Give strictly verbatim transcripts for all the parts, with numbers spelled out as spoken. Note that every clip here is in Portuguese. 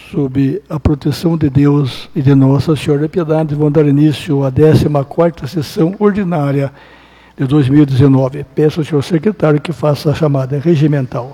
sob a proteção de Deus e de Nossa Senhora da Piedade, vão dar início à décima quarta sessão ordinária de dois mil e dezenove. Peço ao senhor secretário que faça a chamada regimental.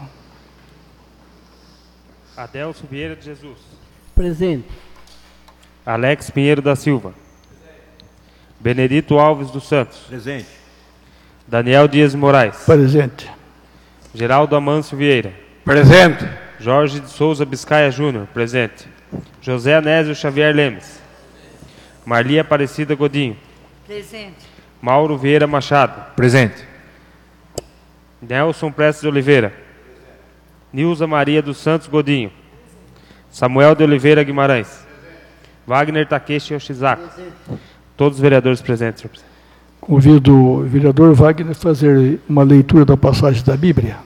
Adelso Vieira de Jesus. Presente. Alex Pinheiro da Silva. Benedito Alves dos Santos. Presente. Daniel Dias Moraes. Presente. Geraldo Amâncio Vieira. Presente. Jorge de Souza Biscaia Júnior. Presente. José Anésio Xavier Lemes. Marli Aparecida Godinho. Presente. Mauro Vieira Machado. Presente. Nelson Prestes de Oliveira. Nilza Maria dos Santos Godinho. Samuel de Oliveira Guimarães. Wagner Takeshi Yoshizaki. Todos os vereadores presentes, senhor presidente. Convido o vereador Wagner a fazer uma leitura da passagem da Bíblia.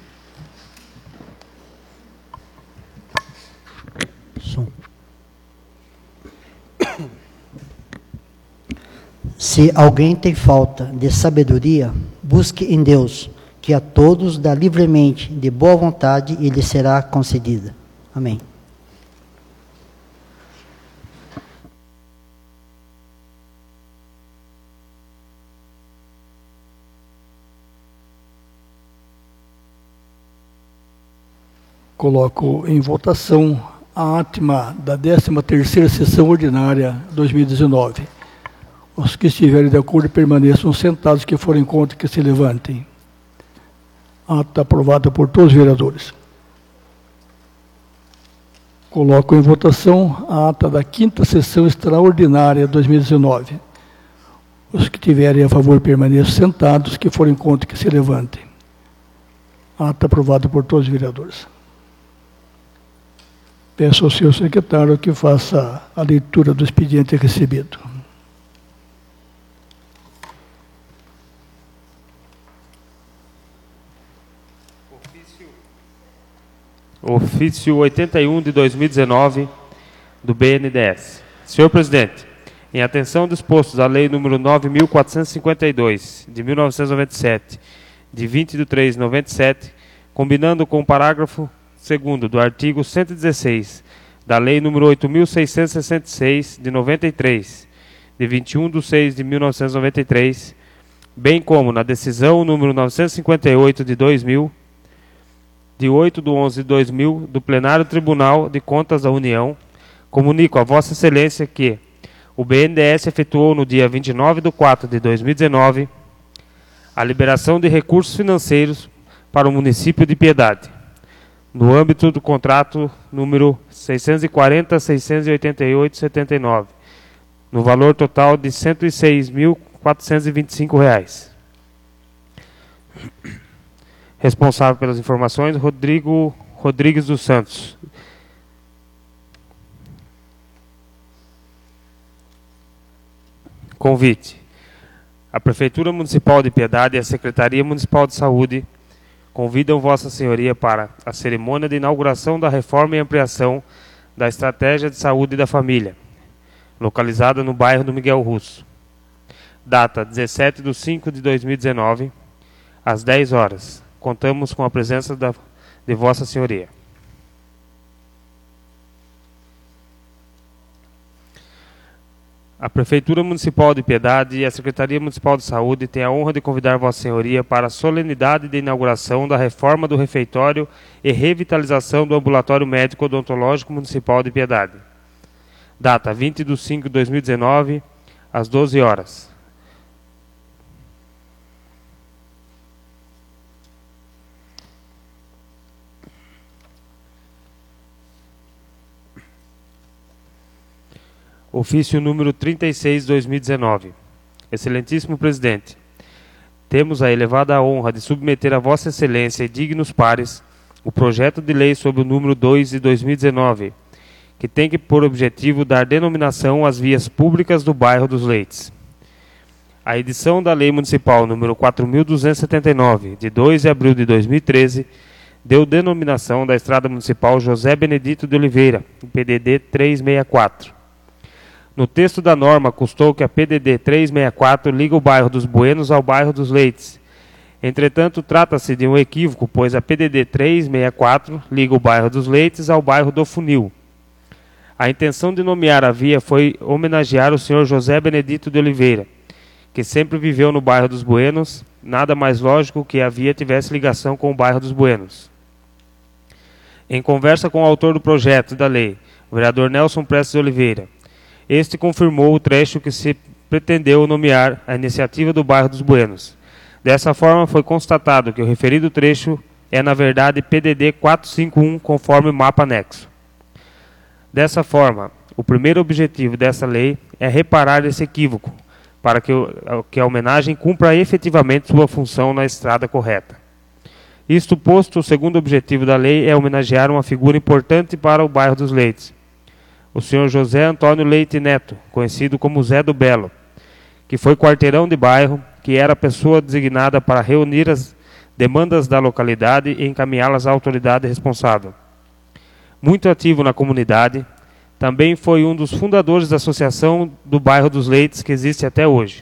Som. Se alguém tem falta de sabedoria, busque em Deus, que a todos dá livremente, de boa vontade, e lhe será concedida. Amém. Coloco em votação a átma da décima terceira sessão ordinária dois mil e dezenove. Os que estiverem de acordo permaneçam sentados, que forem contra que se levantem. Ata aprovada por todos os vereadores. Coloco em votação a ata da quinta sessão extraordinária dois mil e dezenove. Os que estiverem a favor permaneçam sentados, que forem contra que se levantem. Ata aprovada por todos os vereadores. Peço ao senhor secretário que faça a leitura do expediente recebido. Ofício oitenta e um de dois mil e dezenove do B N D E S. Senhor presidente, em atenção dispostos à Lei número nove mil quatrocentos e cinquenta e dois, de mil novecentos e noventa e sete, de vinte de três de noventa e sete, combinando com o parágrafo segundo do artigo cento e dezesseis da Lei número oito mil seiscentos e sessenta e seis, de noventa e três, de vinte e um de seis de mil novecentos e noventa e três, bem como na decisão número novecentos e cinquenta e oito de dois mil, de oito de onze de dois mil, do Plenário Tribunal de Contas da União, comunico a Vossa Excelência que o B N D E S efetuou no dia vinte e nove de quatro de dois mil e dezenove a liberação de recursos financeiros para o município de Piedade, no âmbito do contrato número seiscentos e quarenta, seiscentos e oitenta e oito, setenta e nove, no valor total de cento e seis mil quatrocentos e vinte e cinco reais. Responsável pelas informações, Rodrigo Rodrigues dos Santos. Convite. A Prefeitura Municipal de Piedade e a Secretaria Municipal de Saúde convidam Vossa Senhoria para a cerimônia de inauguração da reforma e ampliação da Estratégia de Saúde da Família, localizada no bairro do Miguel Russo. Data dezessete de cinco de dois mil e dezenove, às dez horas. Contamos com a presença da, de Vossa Senhoria. A Prefeitura Municipal de Piedade e a Secretaria Municipal de Saúde têm a honra de convidar Vossa Senhoria para a solenidade de inauguração da reforma do refeitório e revitalização do Ambulatório Médico Odontológico Municipal de Piedade. Data vinte de cinco de dois mil e dezenove, às doze horas. Ofício número trinta e seis de dois mil e dezenove. Excelentíssimo Presidente, temos a elevada honra de submeter a Vossa Excelência e dignos pares o projeto de lei sob o número dois de dois mil e dezenove, que tem que por objetivo dar denominação às vias públicas do bairro dos Leites. A edição da Lei Municipal número quatro mil duzentos e setenta e nove, de dois de abril de dois mil e treze, deu denominação da Estrada Municipal José Benedito de Oliveira, P D D trezentos e sessenta e quatro. No texto da norma, constou que a P D D trezentos e sessenta e quatro liga o bairro dos Buenos ao bairro dos Leites. Entretanto, trata-se de um equívoco, pois a P D D trezentos e sessenta e quatro liga o bairro dos Leites ao bairro do Funil. A intenção de nomear a via foi homenagear o senhor José Benedito de Oliveira, que sempre viveu no bairro dos Buenos, nada mais lógico que a via tivesse ligação com o bairro dos Buenos. Em conversa com o autor do projeto da lei, o vereador Nelson Prestes de Oliveira, este confirmou o trecho que se pretendeu nomear a iniciativa do bairro dos Buenos. Dessa forma, foi constatado que o referido trecho é, na verdade, P D D quatrocentos e cinquenta e um, conforme o mapa anexo. Dessa forma, o primeiro objetivo dessa lei é reparar esse equívoco, para que, o, que a homenagem cumpra efetivamente sua função na estrada correta. Isto posto, o segundo objetivo da lei é homenagear uma figura importante para o bairro dos Leites, o senhor José Antônio Leite Neto, conhecido como Zé do Belo, que foi quarteirão de bairro, que era a pessoa designada para reunir as demandas da localidade e encaminhá-las à autoridade responsável. Muito ativo na comunidade, também foi um dos fundadores da Associação do Bairro dos Leites, que existe até hoje.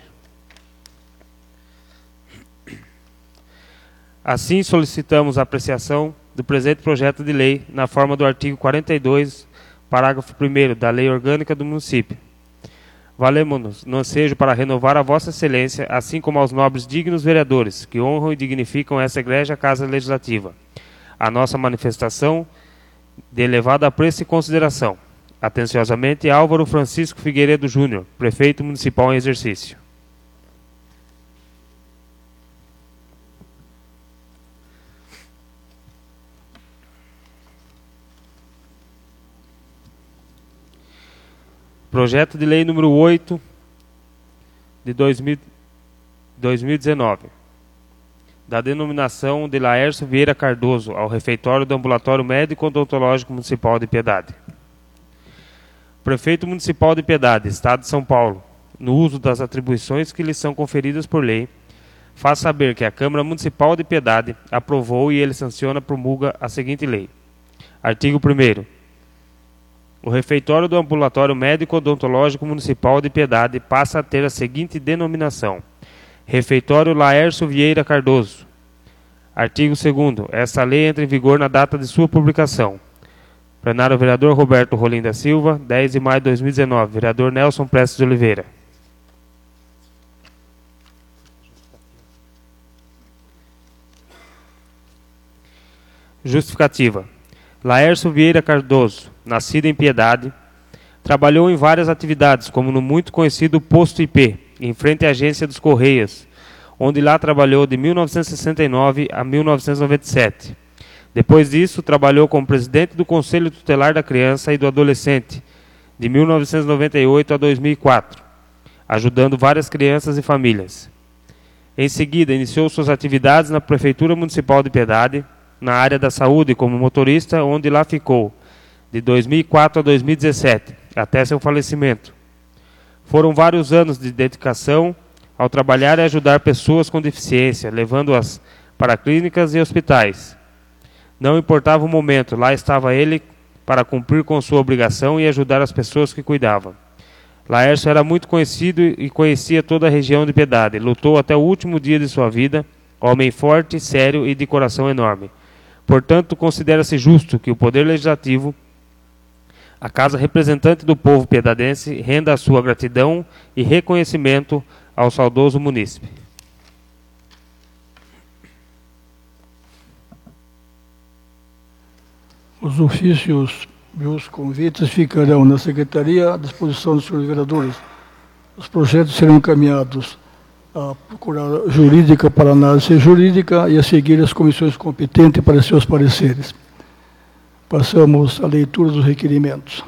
Assim, solicitamos a apreciação do presente projeto de lei na forma do artigo quarenta e dois, parágrafo primeiro da Lei Orgânica do Município. Valemos-nos no ansejo para renovar a Vossa Excelência, assim como aos nobres dignos vereadores, que honram e dignificam essa egrégia Casa Legislativa, a nossa manifestação de elevado apreço e consideração. Atenciosamente, Álvaro Francisco Figueiredo Júnior, Prefeito Municipal em exercício. Projeto de Lei número oito de dois mil e dezenove, da denominação de Laércio Vieira Cardoso ao refeitório do Ambulatório Médico Odontológico Municipal de Piedade. Prefeito Municipal de Piedade, Estado de São Paulo, no uso das atribuições que lhe são conferidas por lei, faz saber que a Câmara Municipal de Piedade aprovou e ele sanciona promulga a seguinte lei. Artigo primeiro. O refeitório do Ambulatório Médico Odontológico Municipal de Piedade passa a ter a seguinte denominação: Refeitório Laércio Vieira Cardoso. Artigo segundo. Esta lei entra em vigor na data de sua publicação. Plenário vereador Roberto Rolim da Silva, dez de maio de dois mil e dezenove. Vereador Nelson Prestes de Oliveira. Justificativa. Laércio Vieira Cardoso, nascido em Piedade, trabalhou em várias atividades, como no muito conhecido Posto I P, em frente à Agência dos Correios, onde lá trabalhou de mil novecentos e sessenta e nove a mil novecentos e noventa e sete. Depois disso, trabalhou como presidente do Conselho Tutelar da Criança e do Adolescente, de mil novecentos e noventa e oito a dois mil e quatro, ajudando várias crianças e famílias. Em seguida, iniciou suas atividades na Prefeitura Municipal de Piedade, na área da saúde como motorista, onde lá ficou, de dois mil e quatro a dois mil e dezessete, até seu falecimento. Foram vários anos de dedicação ao trabalhar e ajudar pessoas com deficiência, levando-as para clínicas e hospitais. Não importava o momento, lá estava ele para cumprir com sua obrigação e ajudar as pessoas que cuidavam. Laércio era muito conhecido e conhecia toda a região de Piedade. Lutou até o último dia de sua vida, homem forte, sério e de coração enorme. Portanto, considera-se justo que o Poder Legislativo, a Casa Representante do Povo Piedadense, renda a sua gratidão e reconhecimento ao saudoso munícipe. Os ofícios e os convites ficarão na Secretaria à disposição dos senhores vereadores. Os projetos serão encaminhados à Procuradoria Jurídica para análise jurídica e a seguir as comissões competentes para seus pareceres. Passamos à leitura dos requerimentos.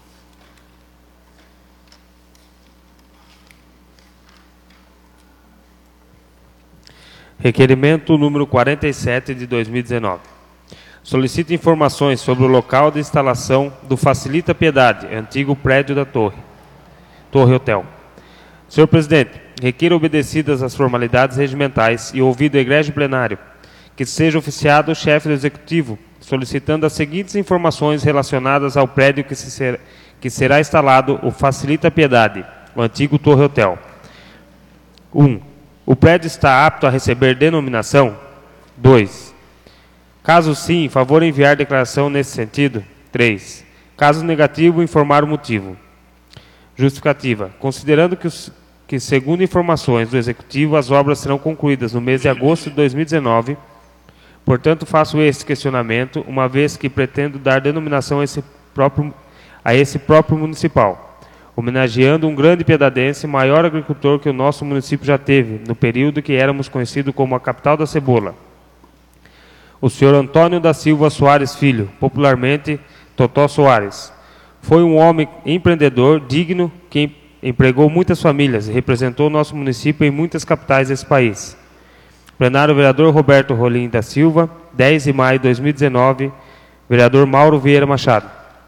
Requerimento número quarenta e sete de dois mil e dezenove. Solicita informações sobre o local de instalação do Facilita Piedade, antigo prédio da Torre, Torre Hotel. Senhor Presidente, requer obedecidas as formalidades regimentais e ouvido o egrégio plenário, que seja oficiado o chefe do Executivo, solicitando as seguintes informações relacionadas ao prédio que, se ser, que será instalado o Facilita Piedade, o antigo Torre Hotel. um. O prédio está apto a receber denominação? dois. Caso sim, favor enviar declaração nesse sentido? três. Caso negativo, informar o motivo. Justificativa. Considerando que, os, que, segundo informações do Executivo, as obras serão concluídas no mês de agosto de dois mil e dezenove, portanto, faço este questionamento, uma vez que pretendo dar denominação a esse próprio, a esse próprio municipal, homenageando um grande piedadense, maior agricultor que o nosso município já teve, no período que éramos conhecidos como a capital da cebola. O senhor Antônio da Silva Soares Filho, popularmente Totó Soares, foi um homem empreendedor, digno, que empregou muitas famílias e representou nosso município em muitas capitais desse país. Plenário vereador Roberto Rolim da Silva, dez de maio de dois mil e dezenove, vereador Mauro Vieira Machado.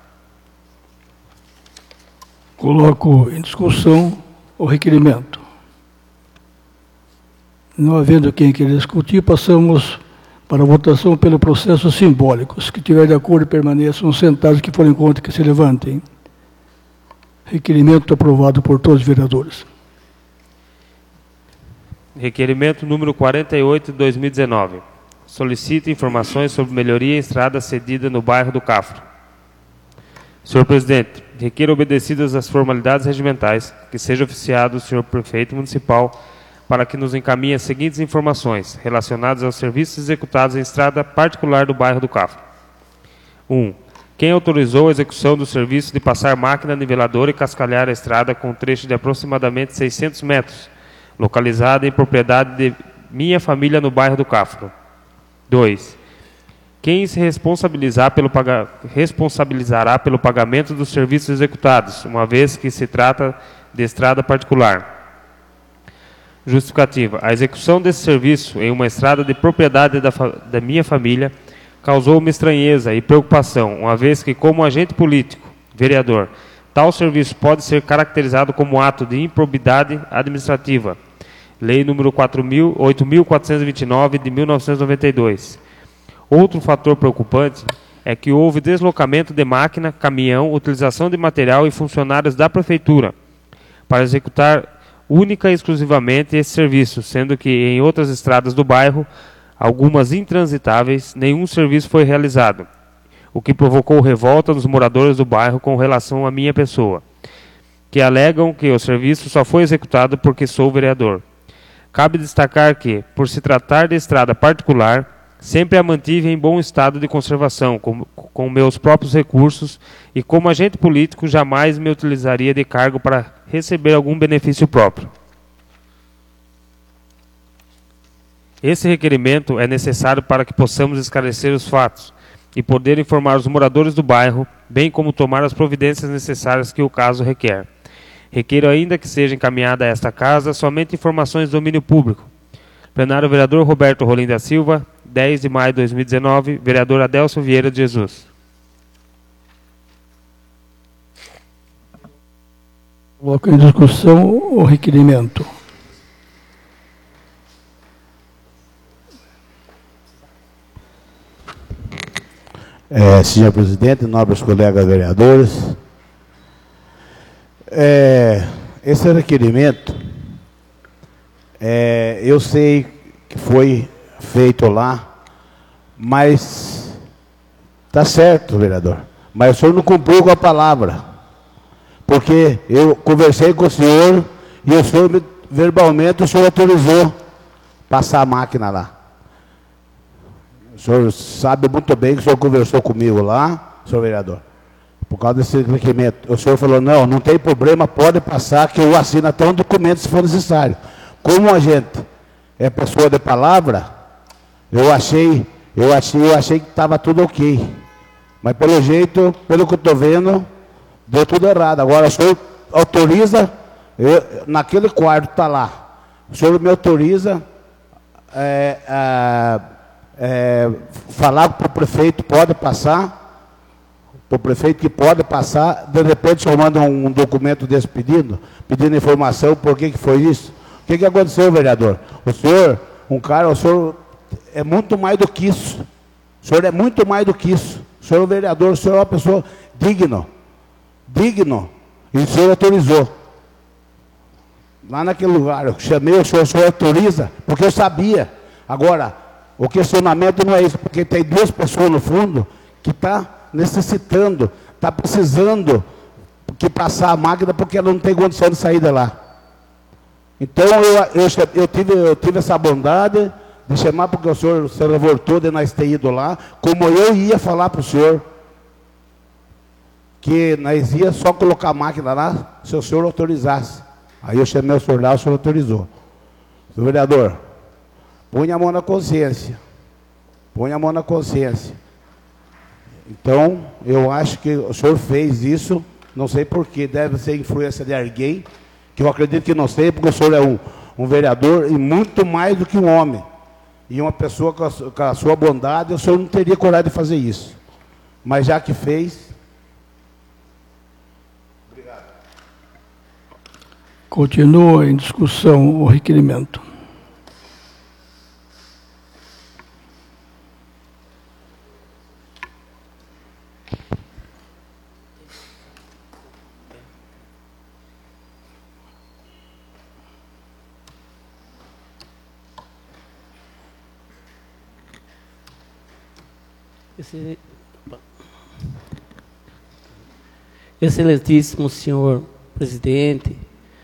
Coloco em discussão o requerimento. Não havendo quem queira discutir, passamos para a votação pelo processo simbólico. Os que estiverem de acordo permaneçam sentados, que forem contra que se levantem. Requerimento aprovado por todos os vereadores. Requerimento número quarenta e oito de dois mil e dezenove. Solicita informações sobre melhoria em estrada cedida no bairro do Cafro. Senhor Presidente, requer obedecidas as formalidades regimentais que seja oficiado o senhor Prefeito Municipal para que nos encaminhe as seguintes informações relacionadas aos serviços executados em estrada particular do bairro do Cafro. um. Quem autorizou a execução do serviço de passar máquina niveladora e cascalhar a estrada com um trecho de aproximadamente seiscentos metros, localizada em propriedade de minha família no bairro do Cafro? dois. Quem se responsabilizar pelo paga... responsabilizará pelo pagamento dos serviços executados, uma vez que se trata de estrada particular? Justificativa. A execução desse serviço em uma estrada de propriedade da, fa... da minha família causou-me estranheza e preocupação, uma vez que, como agente político, vereador, tal serviço pode ser caracterizado como ato de improbidade administrativa. Lei número oito mil quatrocentos e vinte e nove, de mil novecentos e noventa e dois. Outro fator preocupante é que houve deslocamento de máquina, caminhão, utilização de material e funcionários da Prefeitura para executar única e exclusivamente esse serviço, sendo que em outras estradas do bairro, algumas intransitáveis, nenhum serviço foi realizado, o que provocou revolta dos moradores do bairro com relação à minha pessoa, que alegam que o serviço só foi executado porque sou vereador. Cabe destacar que, por se tratar de estrada particular, sempre a mantive em bom estado de conservação, com, com meus próprios recursos, e como agente político jamais me utilizaria de cargo para receber algum benefício próprio. Esse requerimento é necessário para que possamos esclarecer os fatos e poder informar os moradores do bairro, bem como tomar as providências necessárias que o caso requer. Requeiro ainda que seja encaminhada a esta casa somente informações de domínio público. Plenário vereador Roberto Rolim da Silva, dez de maio de dois mil e dezenove, vereador Adelso Vieira de Jesus. Coloco em discussão o requerimento. É, senhor presidente, nobres colegas vereadores, é, esse requerimento, é, eu sei que foi feito lá, mas está certo, vereador, mas o senhor não cumpriu com a palavra, porque eu conversei com o senhor e o senhor, verbalmente, o senhor autorizou passar a máquina lá. O senhor sabe muito bem que o senhor conversou comigo lá, senhor vereador, por causa desse requerimento. O senhor falou, não, não tem problema, pode passar, que eu assino até um documento se for necessário. Como a gente é pessoa de palavra, eu achei, eu achei, eu achei que estava tudo ok. Mas pelo jeito, pelo que eu estou vendo, deu tudo errado. Agora o senhor autoriza, eu, naquele quarto está lá, o senhor me autoriza é, a, É, falar para o prefeito pode passar, para o prefeito que pode passar, de repente o senhor manda um, um documento desse pedindo, pedindo informação, por que que foi isso? O que que aconteceu, vereador? O senhor, um cara, o senhor é muito mais do que isso, o senhor é muito mais do que isso, o senhor é um vereador, o senhor é uma pessoa digno, digno, e o senhor autorizou. Lá naquele lugar, eu chamei o senhor, o senhor autoriza, porque eu sabia. Agora, o questionamento não é isso, porque tem duas pessoas no fundo que estão necessitando, estão está precisando que passar a máquina porque ela não tem condição de sair de lá. Então eu, eu, eu, tive, eu tive essa bondade de chamar, porque o senhor se revoltou de nós ter ido lá, como eu ia falar para o senhor, que nós ia só colocar a máquina lá, se o senhor autorizasse. Aí eu chamei o senhor lá, o senhor autorizou. Senhor vereador, põe a mão na consciência. Põe a mão na consciência. Então, eu acho que o senhor fez isso, não sei porquê, deve ser influência de alguém, que eu acredito que não sei, porque o senhor é um, um vereador e muito mais do que um homem. E uma pessoa com a, com a sua bondade, o senhor não teria coragem de fazer isso. Mas já que fez... Obrigado. Continua em discussão o requerimento. Excelentíssimo senhor presidente,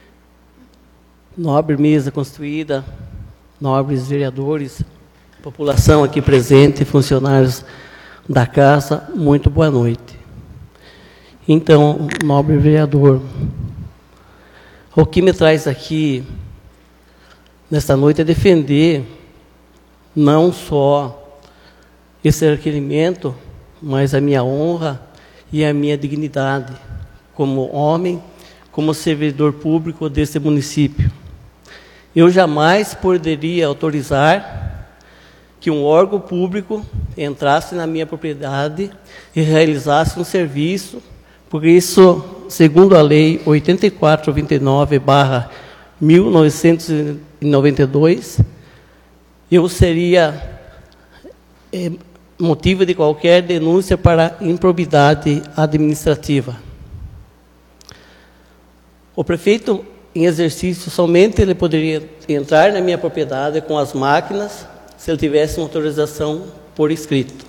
nobre mesa constituída, nobres vereadores, população aqui presente, funcionários da casa, muito boa noite. Então, nobre vereador, o que me traz aqui nesta noite é defender não só esse requerimento, mas a minha honra e a minha dignidade como homem, como servidor público desse município. Eu jamais poderia autorizar que um órgão público entrasse na minha propriedade e realizasse um serviço, porque isso, segundo a lei oitenta e quatro vinte e nove barra mil novecentos e noventa e dois, eu seria é, motivo de qualquer denúncia para improbidade administrativa. O prefeito, em exercício, somente ele poderia entrar na minha propriedade com as máquinas se ele tivesse uma autorização por escrito.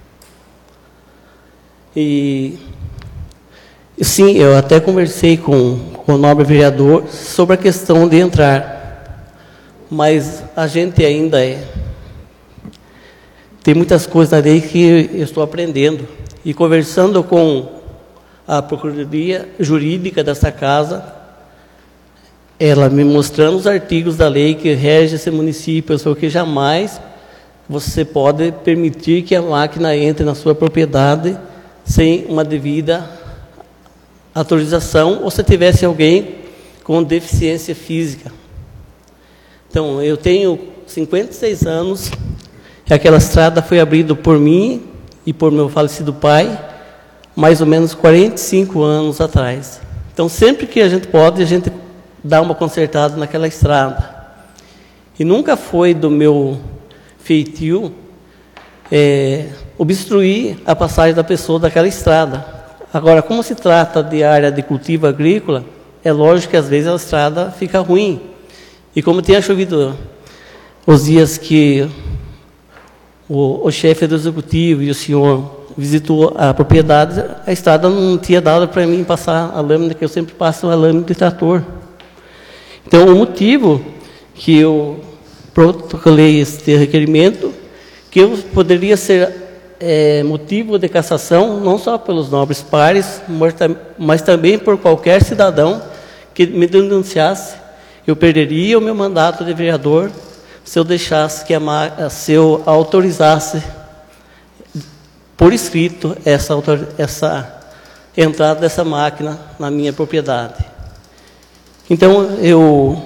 E, sim, eu até conversei com, com o nobre vereador sobre a questão de entrar, mas a gente ainda é... Tem muitas coisas na lei que eu estou aprendendo. E conversando com a Procuradoria Jurídica dessa casa, ela me mostrando os artigos da lei que rege esse município, só que jamais você pode permitir que a máquina entre na sua propriedade sem uma devida autorização, ou se tivesse alguém com deficiência física. Então, eu tenho cinquenta e seis anos... Aquela estrada foi abrida por mim e por meu falecido pai, mais ou menos quarenta e cinco anos atrás. Então, sempre que a gente pode, a gente dá uma consertada naquela estrada. E nunca foi do meu feitio é, obstruir a passagem da pessoa daquela estrada. Agora, como se trata de área de cultivo agrícola, é lógico que às vezes a estrada fica ruim. E como tinha chovido os dias que... O, o chefe do executivo e o senhor visitou a propriedade, a estrada não tinha dado para mim passar a lâmina, que eu sempre passo a lâmina de trator. Então, o motivo que eu protocolei este requerimento, que eu poderia ser é, motivo de cassação, não só pelos nobres pares, mas, mas também por qualquer cidadão que me denunciasse, eu perderia o meu mandato de vereador, se eu deixasse que a se eu autorizasse por escrito essa, essa entrada dessa máquina na minha propriedade. Então, eu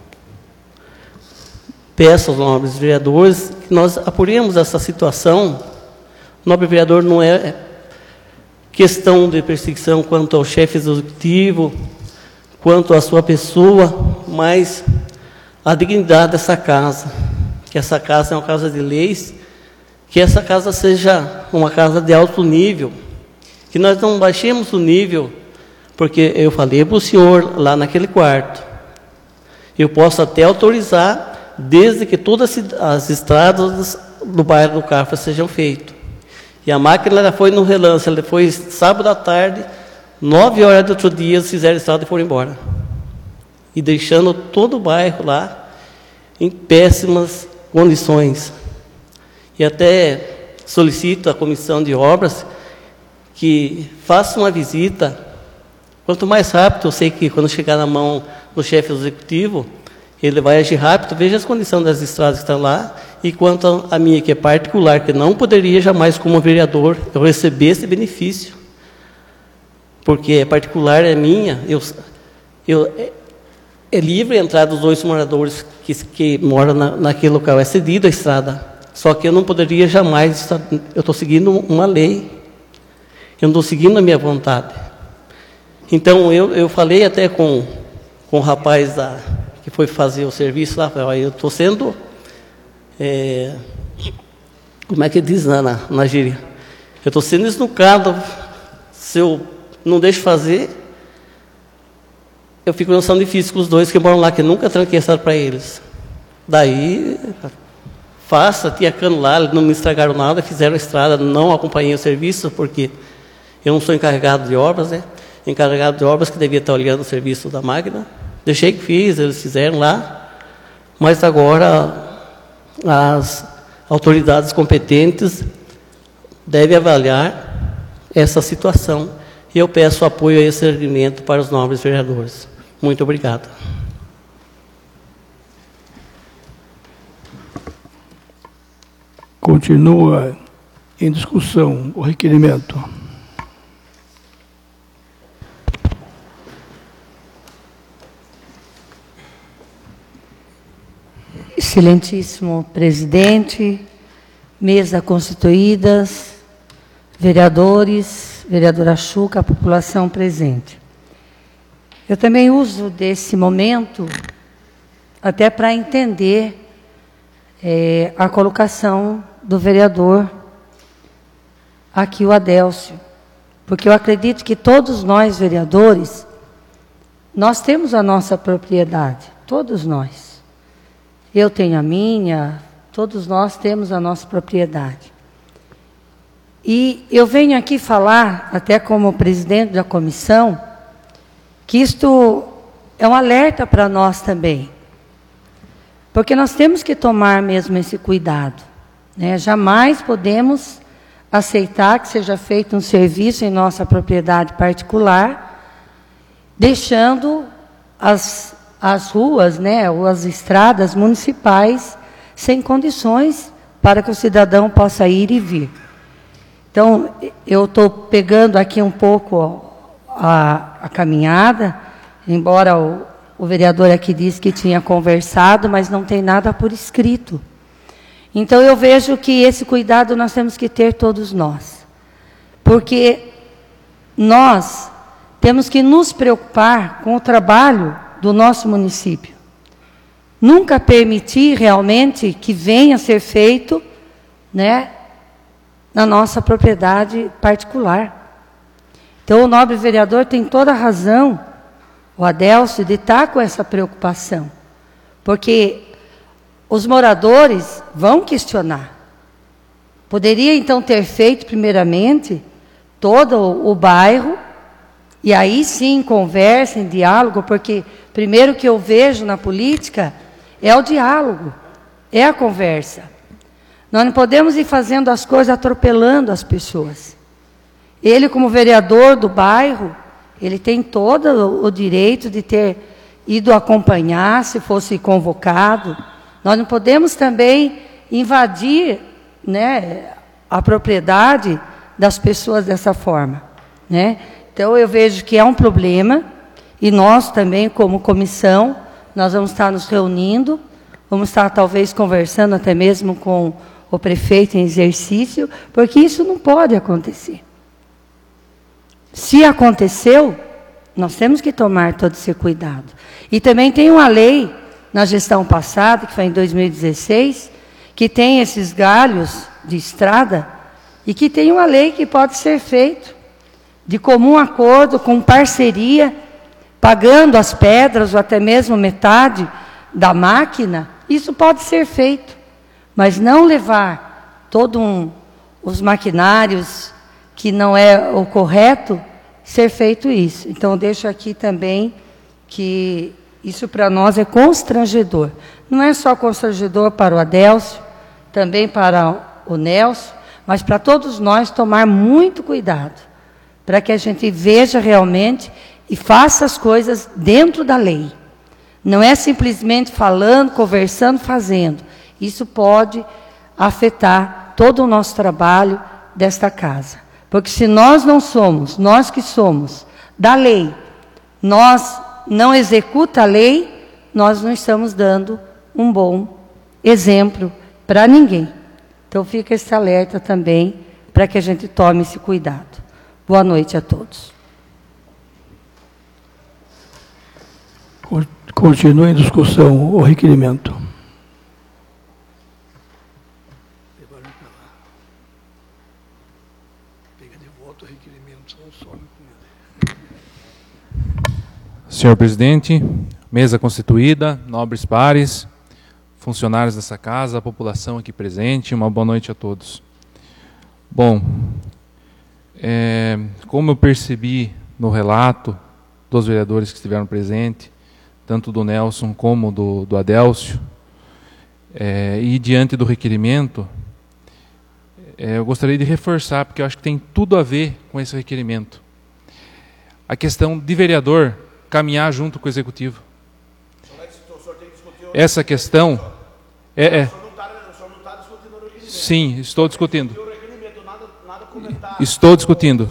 peço aos nobres vereadores que nós apuremos essa situação. O nobre vereador não é questão de perseguição quanto ao chefe executivo, quanto à sua pessoa, mas a dignidade dessa casa, que essa casa é uma casa de leis, que essa casa seja uma casa de alto nível, que nós não baixemos o nível, porque eu falei para o senhor lá naquele quarto, eu posso até autorizar, desde que todas as estradas do bairro do Cafra sejam feitas. E a máquina ela foi no relance, ela foi sábado à tarde, nove horas do outro dia, eles fizeram a estrada e foram embora. E deixando todo o bairro lá em péssimas condições. E até solicito à comissão de obras que faça uma visita, quanto mais rápido, eu sei que quando chegar na mão do chefe executivo, ele vai agir rápido, veja as condições das estradas que estão lá, e quanto a minha, que é particular, que não poderia jamais, como vereador, eu receber esse benefício, porque é particular, é minha, eu, eu, é, é livre a entrada dos dois moradores que, que moram na, naquele local, é cedido a estrada, só que eu não poderia jamais, estar, eu estou seguindo uma lei, eu não estou seguindo a minha vontade. Então, eu, eu falei até com, com o rapaz da, que foi fazer o serviço lá, falei, eu estou sendo, é, como é que diz na, na, na gíria? Eu estou sendo esnucado, se eu não deixo fazer, eu fico numa situação difícil com os dois que moram lá, que nunca tranquei estrada para eles. Daí, faça, tinha cano lá, não me estragaram nada, fizeram a estrada, não acompanhei o serviço, porque eu não sou encarregado de obras, né? Encarregado de obras que devia estar olhando o serviço da máquina. Deixei que fiz, eles fizeram lá, mas agora as autoridades competentes devem avaliar essa situação e eu peço apoio a esse argumento para os nobres vereadores. Muito obrigado. Continua em discussão o requerimento. Excelentíssimo presidente, mesa constituídas, vereadores, vereadora Chuca, a população presente. Eu também uso desse momento até para entender é, a colocação do vereador aqui, o Adélcio, porque eu acredito que todos nós, vereadores, nós temos a nossa propriedade, todos nós. Eu tenho a minha, todos nós temos a nossa propriedade. E eu venho aqui falar, até como presidente da comissão, que isto é um alerta para nós também. Porque nós temos que tomar mesmo esse cuidado, né? Jamais podemos aceitar que seja feito um serviço em nossa propriedade particular, deixando as as ruas, né, ou as estradas municipais sem condições para que o cidadão possa ir e vir. Então, eu estou pegando aqui um pouco a, a caminhada, embora o, o vereador aqui disse que tinha conversado, mas não tem nada por escrito. Então, eu vejo que esse cuidado nós temos que ter todos nós, porque nós temos que nos preocupar com o trabalho do nosso município. Nunca permitir realmente que venha a ser feito, né, na nossa propriedade particular. Então, o nobre vereador tem toda a razão, o Adélcio, de estar com essa preocupação, porque os moradores vão questionar. Poderia, então, ter feito, primeiramente, todo o, o bairro, e aí sim, conversa, em diálogo, porque primeiro que eu vejo na política é o diálogo, é a conversa. Nós não podemos ir fazendo as coisas atropelando as pessoas. Ele, como vereador do bairro, ele tem todo o direito de ter ido acompanhar, se fosse convocado. Nós não podemos também invadir, né, a propriedade das pessoas dessa forma, né? Então, eu vejo que é um problema, e nós também, como comissão, nós vamos estar nos reunindo, vamos estar talvez conversando até mesmo com o prefeito em exercício, porque isso não pode acontecer. Se aconteceu, nós temos que tomar todo esse cuidado. E também tem uma lei, na gestão passada, que foi em dois mil e dezesseis, que tem esses galhos de estrada, e que tem uma lei que pode ser feita, de comum acordo, com parceria, pagando as pedras, ou até mesmo metade da máquina, isso pode ser feito. Mas não levar todo um, os maquinários, que não é o correto ser feito isso. Então, eu deixo aqui também que isso para nós é constrangedor. Não é só constrangedor para o Adélcio, também para o Nelson, mas para todos nós tomar muito cuidado, para que a gente veja realmente e faça as coisas dentro da lei. Não é simplesmente falando, conversando, fazendo. Isso pode afetar todo o nosso trabalho desta casa. Porque se nós não somos, nós que somos da lei, nós não executa a lei, nós não estamos dando um bom exemplo para ninguém. Então fica esse alerta também para que a gente tome esse cuidado. Boa noite a todos. Continua em discussão o requerimento. Senhor presidente, mesa constituída, nobres pares, funcionários dessa casa, a população aqui presente, uma boa noite a todos. Bom, é, como eu percebi no relato dos vereadores que estiveram presentes, tanto do Nelson como do, do Adélcio, é, e diante do requerimento, é, eu gostaria de reforçar, porque eu acho que tem tudo a ver com esse requerimento. A questão de vereador caminhar junto com o executivo. Essa questão é, é sim, estou discutindo. Estou discutindo.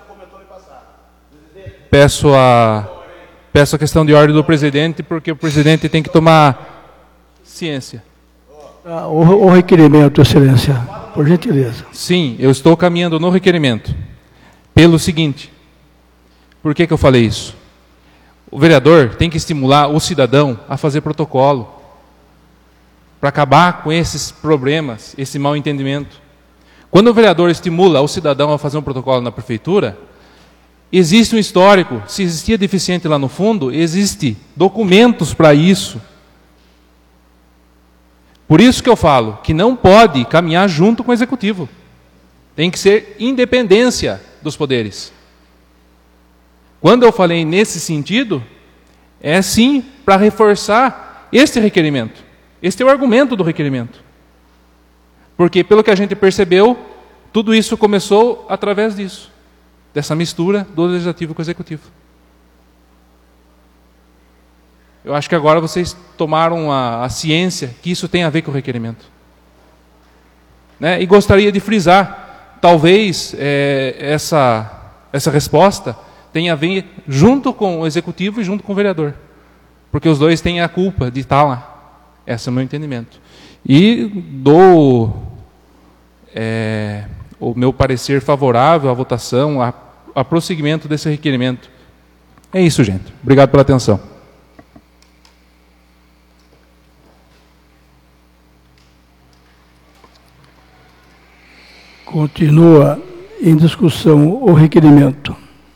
Peço a peço a questão de ordem do presidente, porque o presidente tem que tomar ciência. Ah, o, o requerimento, excelência, por gentileza. Sim, eu estou caminhando no requerimento. Pelo seguinte, por que que eu falei isso? O vereador tem que estimular o cidadão a fazer protocolo para acabar com esses problemas, esse mal entendimento. Quando o vereador estimula o cidadão a fazer um protocolo na prefeitura, existe um histórico. Se existia deficiente lá no fundo, existe documentos para isso. Por isso que eu falo que não pode caminhar junto com o executivo. Tem que ser independência dos poderes. Quando eu falei nesse sentido, é sim para reforçar este requerimento. Este é o argumento do requerimento. Porque, pelo que a gente percebeu, tudo isso começou através disso, dessa mistura do legislativo com o executivo. Eu acho que agora vocês tomaram a, a ciência que isso tem a ver com o requerimento. Né? E gostaria de frisar, talvez é, essa, essa resposta tem a ver junto com o executivo e junto com o vereador. Porque os dois têm a culpa de estar lá. Esse é o meu entendimento. E dou é, o meu parecer favorável à votação, a, a prosseguimento desse requerimento. É isso, gente. Obrigado pela atenção. Continua em discussão o requerimento.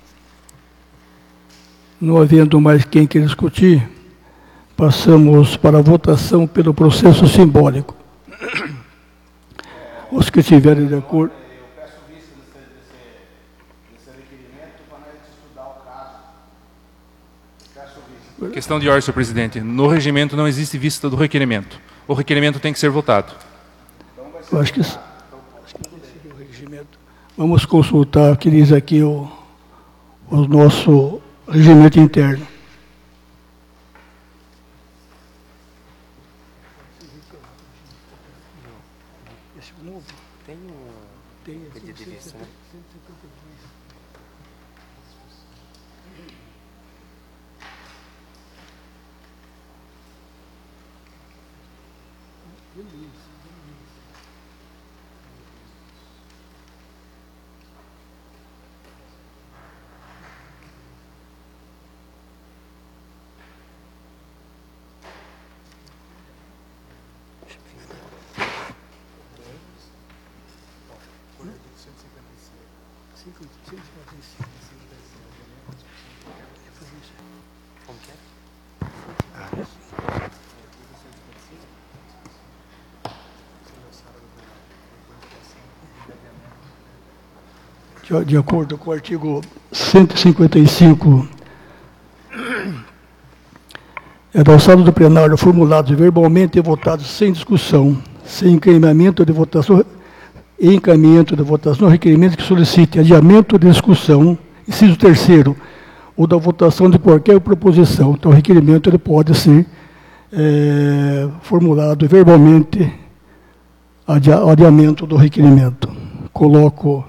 Não havendo mais quem queira discutir, passamos para a votação pelo processo simbólico. Os que estiverem de acordo... Eu peço vista desse, desse requerimento para nós estudar o caso. Peço vista. Questão de ordem, senhor presidente. No regimento não existe vista do requerimento. O requerimento tem que ser votado. Eu acho que... Vamos consultar o que diz aqui o, o nosso regimento interno. Esse novo tem um pedido de vista, né? Como que é? de, de acordo com o artigo cento e cinquenta e cinco, é da alçada do plenário formulados verbalmente e votados sem discussão, sem encaminhamento de votação, e encaminhamento de votação, requerimento que solicite adiamento de discussão, inciso terceiro, ou da votação de qualquer proposição. Então, o requerimento ele pode ser é, formulado verbalmente, adia, adiamento do requerimento. Coloco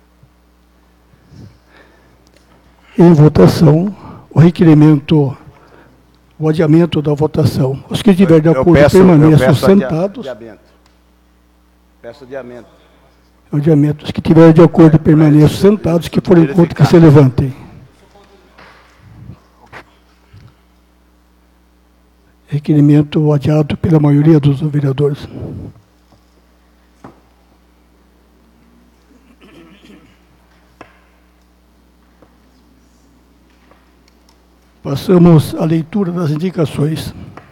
em votação o requerimento, o adiamento da votação. Os que estiverem de acordo peço, permaneçam sentados. Adiamento. Peço adiamento. Adiamento. Os que estiverem de acordo permaneçam sentados, que forem contra que se levantem. Requerimento adiado pela maioria dos vereadores. Passamos à leitura das indicações.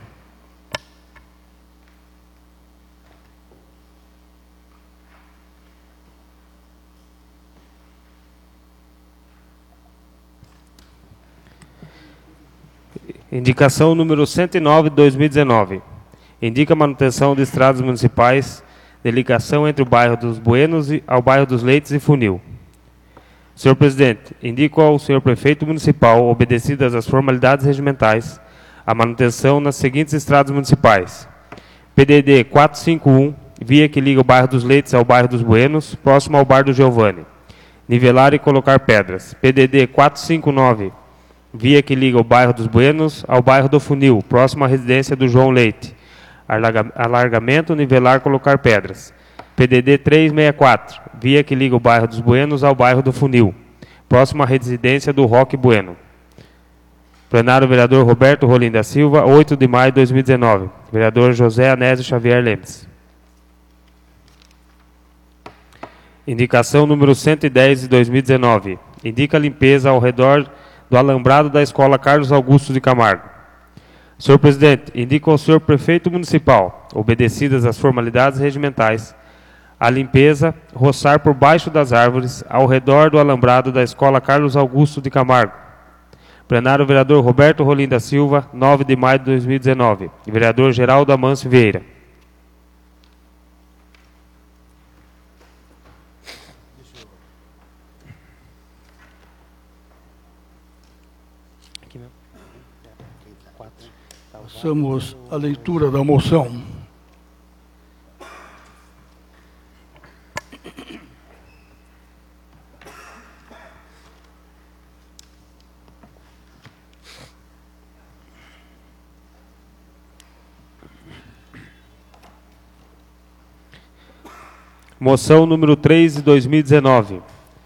Indicação número cento e nove de dois mil e dezenove. Indica a manutenção de estradas municipais de ligação entre o bairro dos Buenos e ao bairro dos Leites e Funil. Senhor Presidente, indico ao senhor Prefeito Municipal, obedecidas as formalidades regimentais, a manutenção nas seguintes estradas municipais. P D D quatrocentos e cinquenta e um, via que liga o bairro dos Leites ao bairro dos Buenos, próximo ao bar do Giovanni. Nivelar e colocar pedras. P D D quatrocentos e cinquenta e nove, via que liga o bairro dos Buenos ao bairro do Funil, próximo à residência do João Leite. Alargamento, nivelar, colocar pedras. P D D trezentos e sessenta e quatro, via que liga o bairro dos Buenos ao bairro do Funil, próximo à residência do Roque Bueno. Plenário, vereador Roberto Rolim da Silva, oito de maio de dois mil e dezenove. Vereador José Anésio Xavier Lemes. Indicação número cento e dez de dois mil e dezenove. Indica a limpeza ao redor do alambrado da Escola Carlos Augusto de Camargo. Senhor Presidente, indico ao senhor Prefeito Municipal, obedecidas as formalidades regimentais, a limpeza, roçar por baixo das árvores, ao redor do alambrado da Escola Carlos Augusto de Camargo. Plenário, vereador Roberto Rolim da Silva, nove de maio de dois mil e dezenove. Vereador Geraldo Amâncio Vieira. Passamos à leitura da moção. Moção número três de dois mil e dezenove.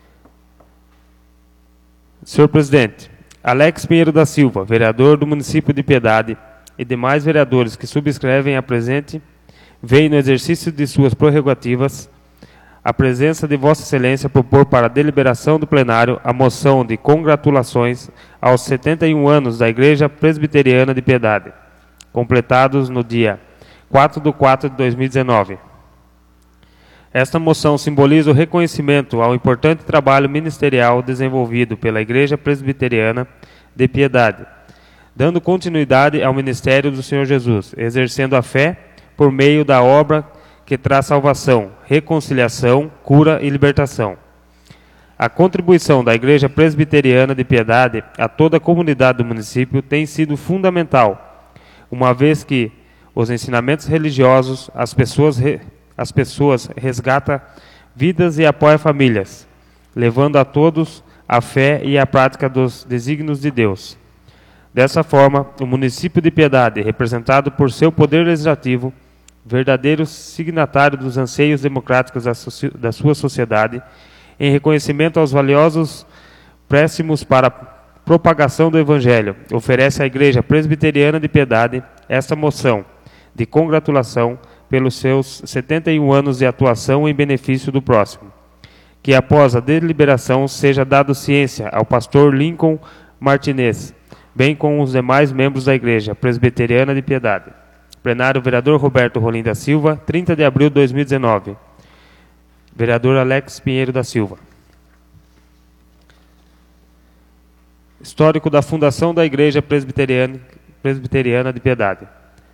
Senhor Presidente, Alex Pinheiro da Silva, vereador do município de Piedade, e demais vereadores que subscrevem a presente, veem no exercício de suas prerrogativas a presença de Vossa Excelência propor para a deliberação do plenário a moção de congratulações aos setenta e um anos da Igreja Presbiteriana de Piedade, completados no dia quatro de quatro de dois mil e dezenove. Esta moção simboliza o reconhecimento ao importante trabalho ministerial desenvolvido pela Igreja Presbiteriana de Piedade, dando continuidade ao ministério do Senhor Jesus, exercendo a fé por meio da obra que traz salvação, reconciliação, cura e libertação. A contribuição da Igreja Presbiteriana de Piedade a toda a comunidade do município tem sido fundamental, uma vez que os ensinamentos religiosos, as pessoas, as pessoas resgata vidas e apoia famílias, levando a todos a fé e a prática dos desígnios de Deus. Dessa forma, o município de Piedade, representado por seu poder legislativo, verdadeiro signatário dos anseios democráticos da sua sociedade, em reconhecimento aos valiosos préstimos para a propagação do Evangelho, oferece à Igreja Presbiteriana de Piedade esta moção de congratulação pelos seus setenta e um anos de atuação em benefício do próximo. Que após a deliberação seja dado ciência ao pastor Lincoln Martinez, bem com os demais membros da Igreja Presbiteriana de Piedade. Plenário, vereador Roberto Rolim da Silva, trinta de abril de dois mil e dezenove. Vereador Alex Pinheiro da Silva. Histórico da fundação da Igreja Presbiteriana, Presbiteriana de Piedade.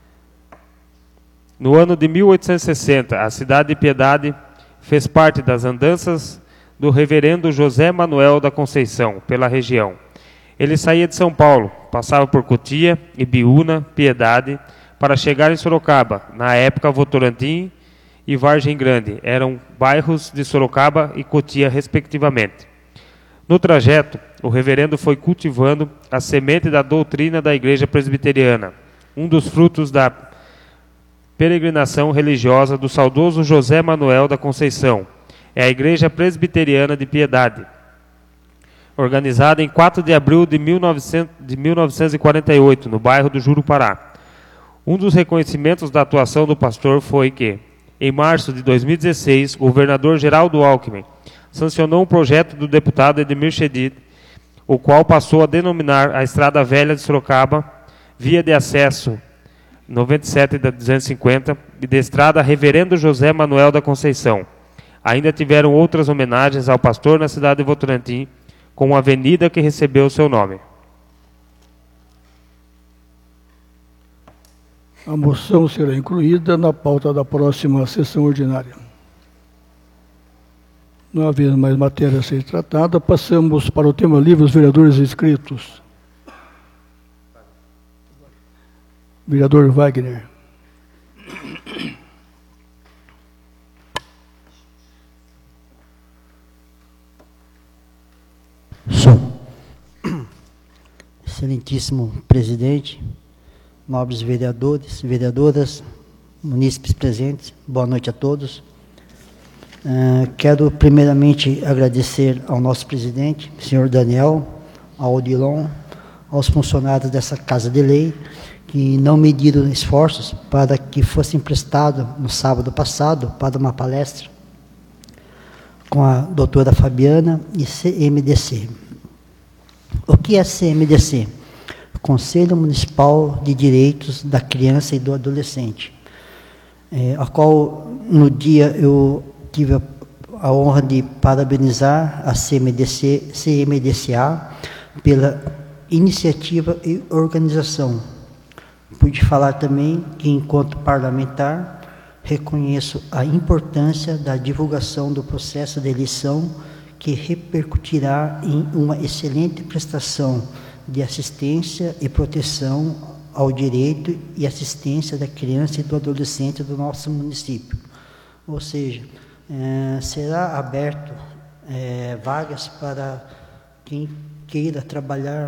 No ano de mil oitocentos e sessenta, a cidade de Piedade fez parte das andanças do reverendo José Manuel da Conceição, pela região. Ele saía de São Paulo, passava por Cotia, Ibiúna, Piedade, para chegar em Sorocaba. Na época, Votorantim e Vargem Grande eram bairros de Sorocaba e Cotia, respectivamente. No trajeto, o reverendo foi cultivando a semente da doutrina da Igreja Presbiteriana, um dos frutos da peregrinação religiosa do saudoso José Manuel da Conceição. É a Igreja Presbiteriana de Piedade, organizada em quatro de abril de mil novecentos e quarenta e oito, no bairro do Jurupará. Um dos reconhecimentos da atuação do pastor foi que, em março de dois mil e dezesseis, o governador Geraldo Alckmin sancionou um projeto do deputado Edmir Chedid, o qual passou a denominar a Estrada Velha de Sorocaba, via de acesso noventa e sete da duzentos e cinquenta, e de estrada Reverendo José Manuel da Conceição. Ainda tiveram outras homenagens ao pastor na cidade de Votorantim, com uma avenida que recebeu o seu nome. A moção será incluída na pauta da próxima sessão ordinária. Não havendo mais matéria a ser tratada, passamos para o tema livre, os vereadores inscritos. Vereador Wagner. Som. Excelentíssimo presidente, nobres vereadores, vereadoras, munícipes presentes, boa noite a todos. Uh, quero primeiramente agradecer ao nosso presidente, senhor Daniel, ao Odilon, aos funcionários dessa Casa de Lei, que não mediram esforços para que fosse emprestado no sábado passado para uma palestra com a doutora Fabiana e C M D C. O que é C M D C? Conselho Municipal de Direitos da Criança e do Adolescente, é, a qual no dia eu tive a, a honra de parabenizar a C M D C, C M D C A pela iniciativa e organização. Pude falar também que, enquanto parlamentar, reconheço a importância da divulgação do processo de eleição, que repercutirá em uma excelente prestação de assistência e proteção ao direito e assistência da criança e do adolescente do nosso município. Ou seja, é, será aberto é, vagas para quem queira trabalhar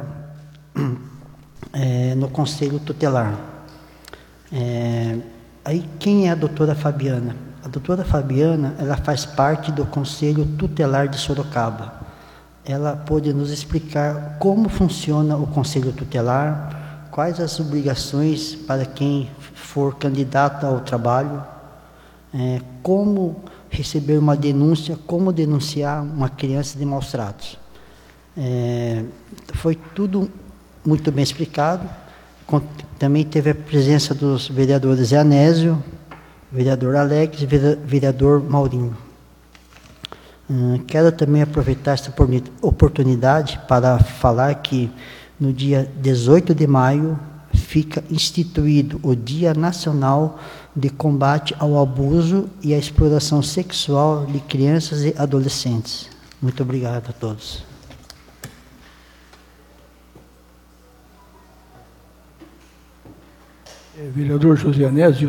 é, no Conselho Tutelar. É, aí, quem é a doutora Fabiana? A doutora Fabiana, ela faz parte do Conselho Tutelar de Sorocaba. Ela pode nos explicar como funciona o Conselho Tutelar, quais as obrigações para quem for candidato ao trabalho, é, como receber uma denúncia, como denunciar uma criança de maus tratos. É, foi tudo muito bem explicado. Também teve a presença dos vereadores Anésio, vereador Alex e vereador Maurinho. Hum, quero também aproveitar esta oportunidade para falar que no dia dezoito de maio fica instituído o Dia Nacional de Combate ao Abuso e à Exploração Sexual de Crianças e Adolescentes. Muito obrigado a todos. É, vereador José Anésio.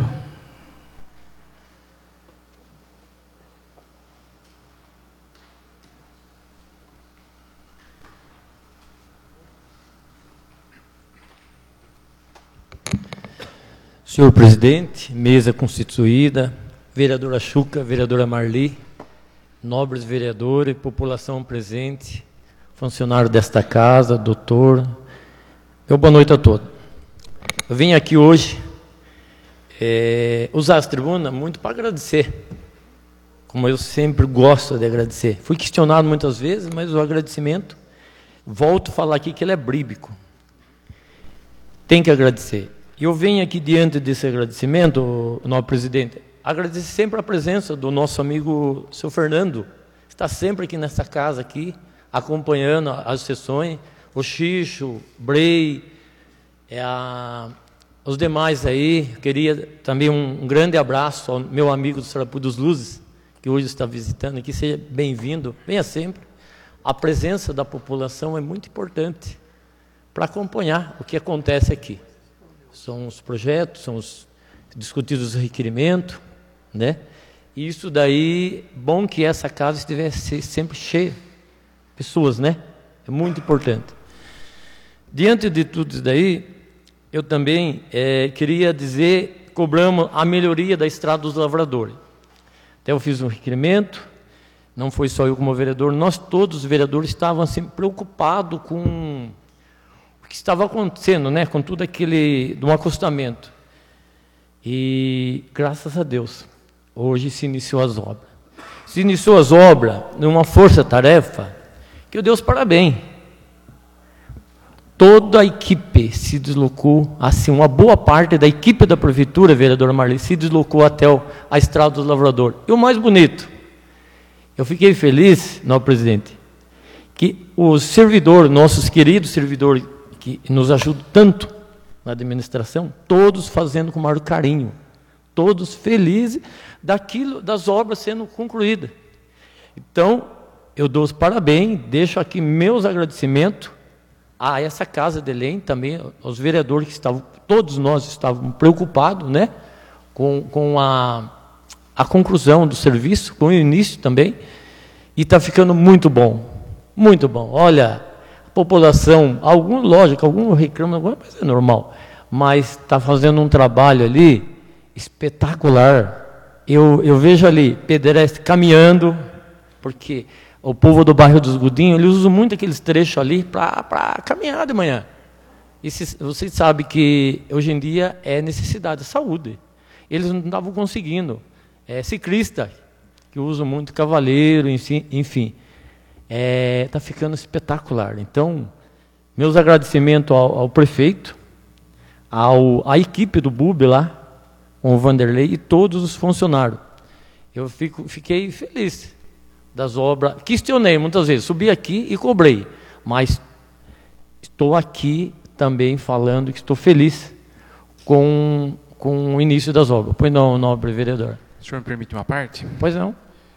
Senhor presidente, mesa constituída, vereadora Chuca, vereadora Marli, nobres vereadores, população presente, funcionário desta casa, doutor, meu boa noite a todos. Eu vim aqui hoje é, usar as tribunas muito para agradecer, como eu sempre gosto de agradecer. Fui questionado muitas vezes, mas o agradecimento, volto a falar aqui que ele é bíblico. Tem que agradecer. E eu venho aqui diante desse agradecimento, nobre presidente, agradecer sempre a presença do nosso amigo seu Fernando, está sempre aqui nessa casa aqui, acompanhando as sessões, o Xixo, Brei, é a, os demais aí. Queria também um, um grande abraço ao meu amigo do Sarapu dos Luzes, que hoje está visitando aqui. Seja bem-vindo, venha sempre. A presença da população é muito importante para acompanhar o que acontece aqui. São os projetos, são os discutidos os requerimentos, né? E isso daí, bom que essa casa estivesse sempre cheia de pessoas, né? É muito importante. Diante de tudo isso daí, eu também é, queria dizer, cobramos a melhoria da estrada dos lavradores. Até eu fiz um requerimento, não foi só eu como vereador, nós todos os vereadores estavam assim, preocupados com o que estava acontecendo, né? Com tudo aquele do acostamento. E graças a Deus, hoje se iniciou as obras. Se iniciou as obras numa força-tarefa, que eu dei os parabéns. Toda a equipe se deslocou, assim, uma boa parte da equipe da prefeitura, vereadora Marli, se deslocou até o, a estrada dos lavradores. E o mais bonito, eu fiquei feliz, não, presidente, que os servidores, nossos queridos servidores, que nos ajudam tanto na administração, todos fazendo com o maior carinho, todos felizes daquilo, das obras sendo concluídas. Então, eu dou os parabéns, deixo aqui meus agradecimentos a essa Casa de Belém, também aos vereadores que estavam, todos nós estávamos preocupados, né, com, com a, a conclusão do serviço, com o início também, e está ficando muito bom, muito bom. Olha, a população, algum, lógico, algum reclama, mas é normal, mas está fazendo um trabalho ali espetacular. Eu, eu vejo ali pedestre caminhando, porque o povo do bairro dos Godinhos, eles usam muito aqueles trechos ali para caminhar de manhã. E se, vocês sabem que hoje em dia é necessidade de saúde. Eles não estavam conseguindo. É, ciclista, que usam muito cavaleiro, enfim. enfim. Está ficando espetacular. Então, meus agradecimentos ao, ao prefeito, ao, à equipe do B U B lá, com o Vanderlei e todos os funcionários. Eu fico, fiquei feliz das obras. Questionei muitas vezes, subi aqui e cobrei, mas estou aqui também falando que estou feliz com, com o início das obras. Pois não, nobre vereador. O senhor me permite uma parte? Pois não.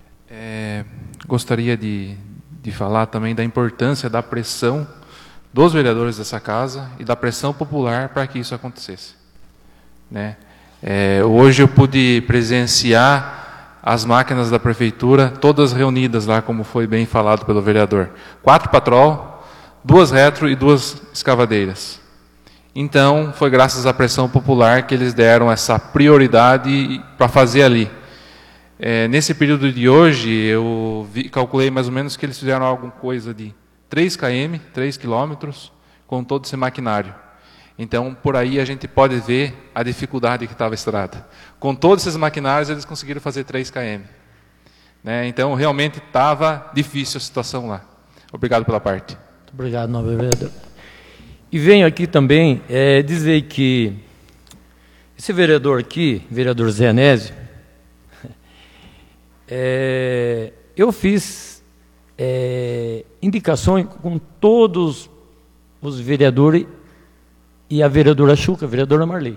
É, gostaria de, de falar também da importância da pressão dos vereadores dessa casa e da pressão popular para que isso acontecesse. Né? É, hoje eu pude presenciar as máquinas da prefeitura, todas reunidas lá, como foi bem falado pelo vereador. Quatro patrol, duas retro e duas escavadeiras. Então, foi graças à pressão popular que eles deram essa prioridade para fazer ali. É, nesse período de hoje, eu vi, calculei mais ou menos que eles fizeram alguma coisa de três quilômetros, três quilômetros, com todo esse maquinário. Então, por aí a gente pode ver a dificuldade que estava a estrada. Com todos esses maquinários, eles conseguiram fazer três quilômetros. Né? Então, realmente estava difícil a situação lá. Obrigado pela parte. Muito obrigado, nobre vereador. E venho aqui também é, dizer que esse vereador aqui, vereador Zé Anésio, é, eu fiz é, indicações com todos os vereadores e a vereadora Xuca, a vereadora Marli.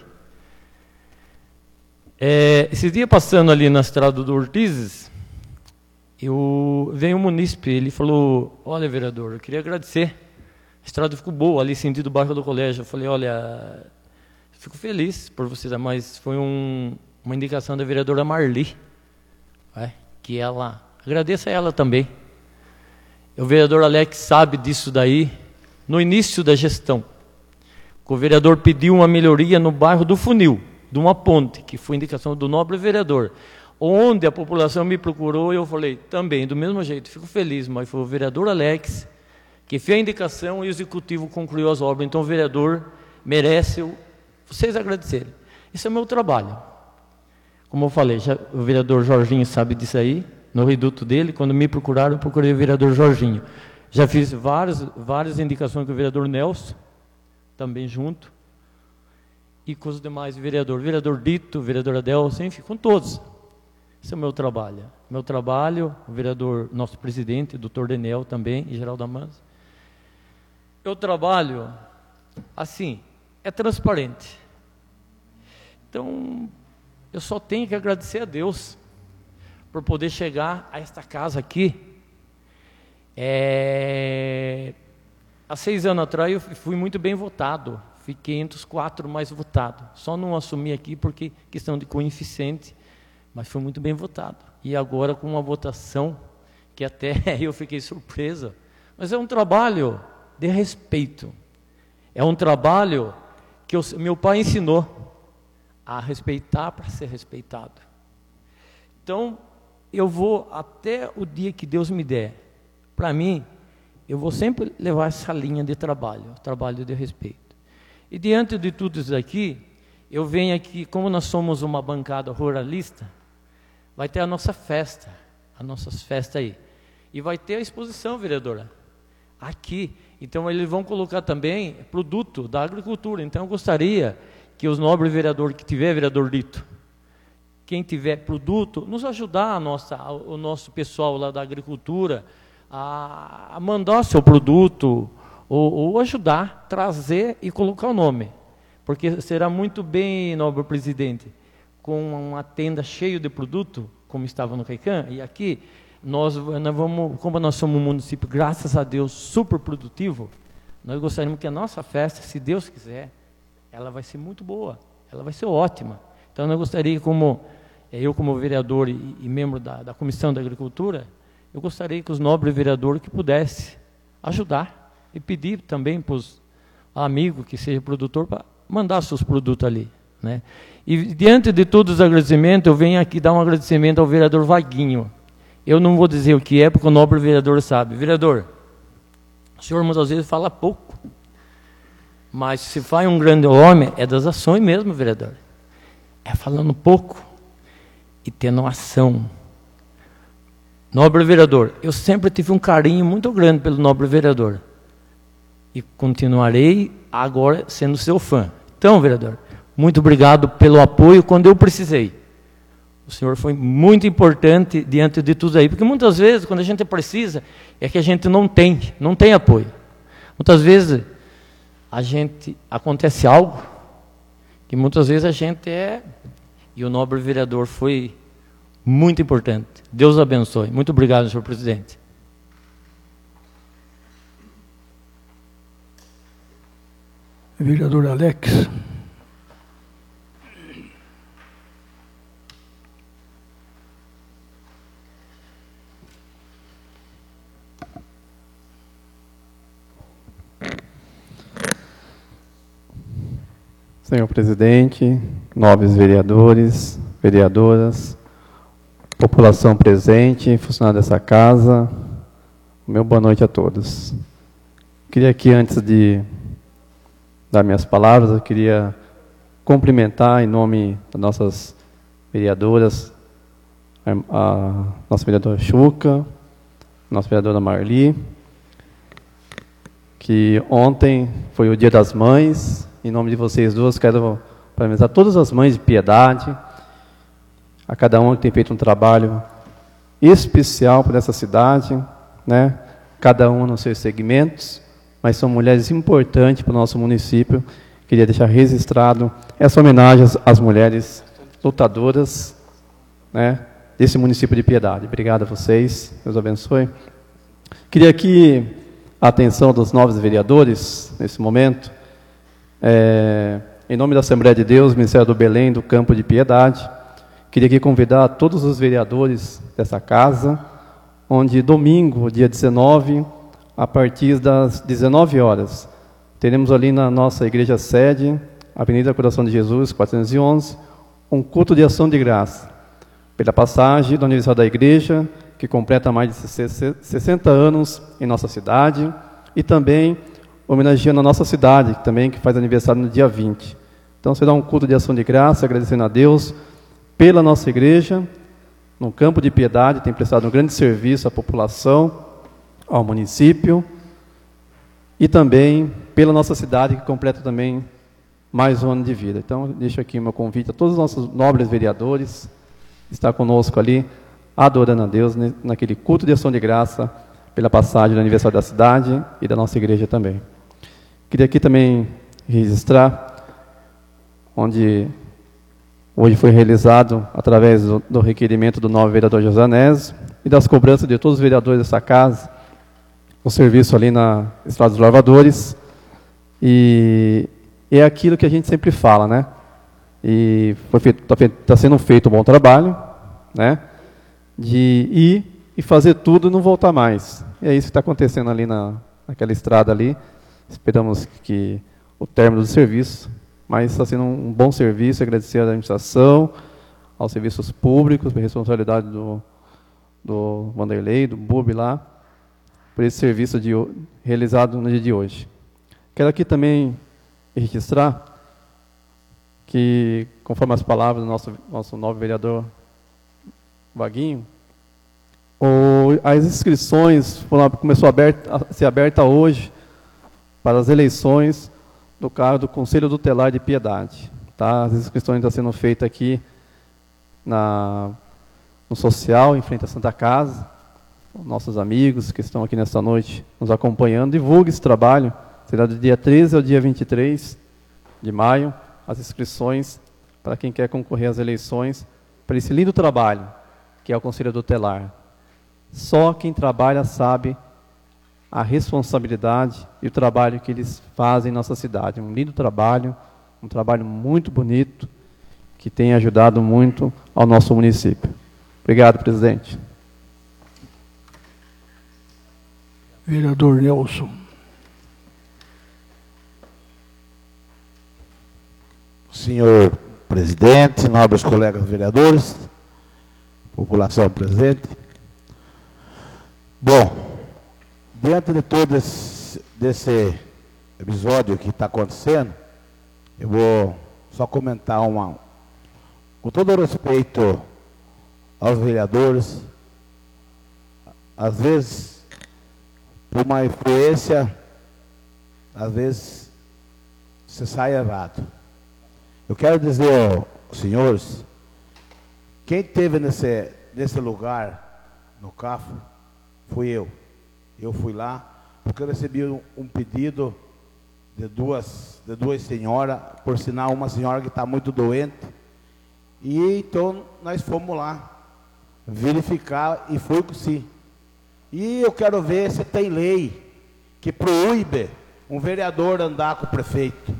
É, esse dia passando ali na estrada do Ortizes, eu, veio um munícipe, ele falou, olha vereador, eu queria agradecer, a estrada ficou boa ali, sentido do bairro do colégio. Eu falei, olha, fico feliz por você, mas foi um, uma indicação da vereadora Marli, é, que ela, agradeça a ela também. O vereador Alex sabe disso daí, no início da gestão. O vereador pediu uma melhoria no bairro do Funil, de uma ponte, que foi indicação do nobre vereador. Onde a população me procurou, eu falei, também, do mesmo jeito, fico feliz, mas foi o vereador Alex que fez a indicação e o executivo concluiu as obras. Então o vereador merece eu, vocês agradecerem. Isso é o meu trabalho. Como eu falei, já, o vereador Jorginho sabe disso aí, no reduto dele, quando me procuraram, eu procurei o vereador Jorginho. Já fiz várias, várias indicações com o vereador Nelson, também junto, e com os demais vereadores, vereador Dito, vereador Adelson, enfim, com todos. Esse é o meu trabalho. Meu trabalho, o vereador, nosso presidente, doutor Denel também, e Geraldo Amans. eu trabalho assim, é transparente. Então, eu só tenho que agradecer a Deus por poder chegar a esta casa aqui. É... Há seis anos atrás eu fui muito bem votado, fiquei entre os quatro mais votados. Só não assumi aqui porque questão de coeficiente, mas fui muito bem votado. E agora com uma votação que até eu fiquei surpresa. Mas é um trabalho de respeito. É um trabalho que eu, meu pai ensinou a respeitar para ser respeitado. Então, eu vou até o dia que Deus me der. Para mim, eu vou sempre levar essa linha de trabalho, trabalho de respeito. E diante de tudo isso aqui, eu venho aqui, como nós somos uma bancada ruralista, vai ter a nossa festa, as nossas festas aí. E vai ter a exposição, vereadora, aqui. Então, eles vão colocar também produto da agricultura. Então, eu gostaria que os nobres vereadores que tiver, vereador Lito, quem tiver produto, nos ajudar, a nossa, o nosso pessoal lá da agricultura, a, a mandar seu produto, ou, ou ajudar, trazer e colocar o nome. Porque será muito bem, nobre presidente, com uma tenda cheia de produto, como estava no Caicã, e aqui, nós, nós vamos, como nós somos um município, graças a Deus, super produtivo, nós gostaríamos que a nossa festa, se Deus quiser, ela vai ser muito boa, ela vai ser ótima. Então, eu gostaria, como eu como vereador e, e membro da, da Comissão da Agricultura, eu gostaria que os nobres vereadores que pudessem ajudar e pedir também para os amigos que seja produtor para mandar seus produtos ali, né? E diante de todos os agradecimentos, eu venho aqui dar um agradecimento ao vereador Vaguinho. Eu não vou dizer o que é, porque o nobre vereador sabe. Vereador, o senhor muitas vezes fala pouco, mas se faz um grande homem, é das ações mesmo, vereador. É falando pouco e tendo ação. Nobre vereador, eu sempre tive um carinho muito grande pelo nobre vereador. E continuarei agora sendo seu fã. Então, vereador, muito obrigado pelo apoio quando eu precisei. O senhor foi muito importante diante de tudo aí. Porque muitas vezes, quando a gente precisa, é que a gente não tem, não tem apoio. Muitas vezes, a gente, acontece algo, que muitas vezes a gente é... E o nobre vereador foi muito importante. Deus abençoe. Muito obrigado, senhor presidente. Vereador Alex. Senhor presidente, nobres vereadores, vereadoras, população presente, funcionário dessa casa, meu boa noite a todos. Queria aqui, antes de dar minhas palavras, eu queria cumprimentar em nome das nossas vereadoras, a nossa vereadora Chuca, a nossa vereadora Marli, que ontem foi o Dia das Mães. Em nome de vocês duas, quero parabenizar todas as mães de Piedade, a cada uma que tem feito um trabalho especial para essa cidade, né? Cada uma nos seus segmentos, mas são mulheres importantes para o nosso município. Queria deixar registrado essa homenagem às, às mulheres lutadoras, né, desse município de Piedade. Obrigado a vocês, Deus abençoe. Queria aqui a atenção dos novos vereadores, nesse momento. É, em nome da Assembleia de Deus, Ministério do Belém, do Campo de Piedade, queria aqui convidar todos os vereadores dessa casa, onde domingo, dia dezenove, a partir das dezenove horas, teremos ali na nossa igreja sede, Avenida Coração de Jesus, quatrocentos e onze, um culto de ação de graça, pela passagem do aniversário da igreja, que completa mais de sessenta anos em nossa cidade, e também homenageando a nossa cidade, também, que faz aniversário no dia vinte. Então, será um culto de ação de graça, agradecendo a Deus pela nossa igreja, no Campo de Piedade, tem prestado um grande serviço à população, ao município, e também pela nossa cidade, que completa também mais um ano de vida. Então, deixo aqui o meu convite a todos os nossos nobres vereadores, estar conosco ali, adorando a Deus, naquele culto de ação de graça, pela passagem do aniversário da cidade e da nossa igreja também. Queria aqui também registrar, onde hoje foi realizado, através do, do requerimento do novo vereador José Anésio e das cobranças de todos os vereadores dessa casa, o serviço ali na Estrada dos Lavradores, e é aquilo que a gente sempre fala, né? E está tá sendo feito um bom trabalho, né? De ir e fazer tudo e não voltar mais. E é isso que está acontecendo ali na, naquela estrada ali. Esperamos que o término do serviço, mas está sendo um bom serviço. Agradecer à administração, aos serviços públicos, a responsabilidade do, do Vanderlei, do Bubi lá, por esse serviço de, realizado no dia de hoje. Quero aqui também registrar que, conforme as palavras do nosso, nosso novo vereador Vaguinho, o, as inscrições foram, começou a, aberta, a ser aberta hoje para as eleições do cargo do Conselho Tutelar de Piedade. Tá? As inscrições estão sendo feitas aqui na, no social, em frente à Santa Casa. Nossos amigos que estão aqui nesta noite nos acompanhando, divulgue esse trabalho. Será do dia treze ao dia vinte e três de maio, as inscrições para quem quer concorrer às eleições, para esse lindo trabalho, que é o Conselho Tutelar. Só quem trabalha sabe a responsabilidade e o trabalho que eles fazem em nossa cidade. Um lindo trabalho, um trabalho muito bonito, que tem ajudado muito ao nosso município. Obrigado, presidente. Vereador Nelson. Senhor presidente, nobres colegas vereadores, população presente. Bom, diante de todo esse, desse episódio que está acontecendo, eu vou só comentar uma, com todo o respeito aos vereadores, às vezes, por uma influência, às vezes, você sai errado. Eu quero dizer aos senhores, quem esteve nesse, nesse lugar, no C A F, fui eu. Eu fui lá, porque eu recebi um, um pedido de duas, de duas senhoras, por sinal, uma senhora que está muito doente, e então nós fomos lá verificar, e foi com sim. E eu quero ver se tem lei que proíbe um vereador andar com o prefeito.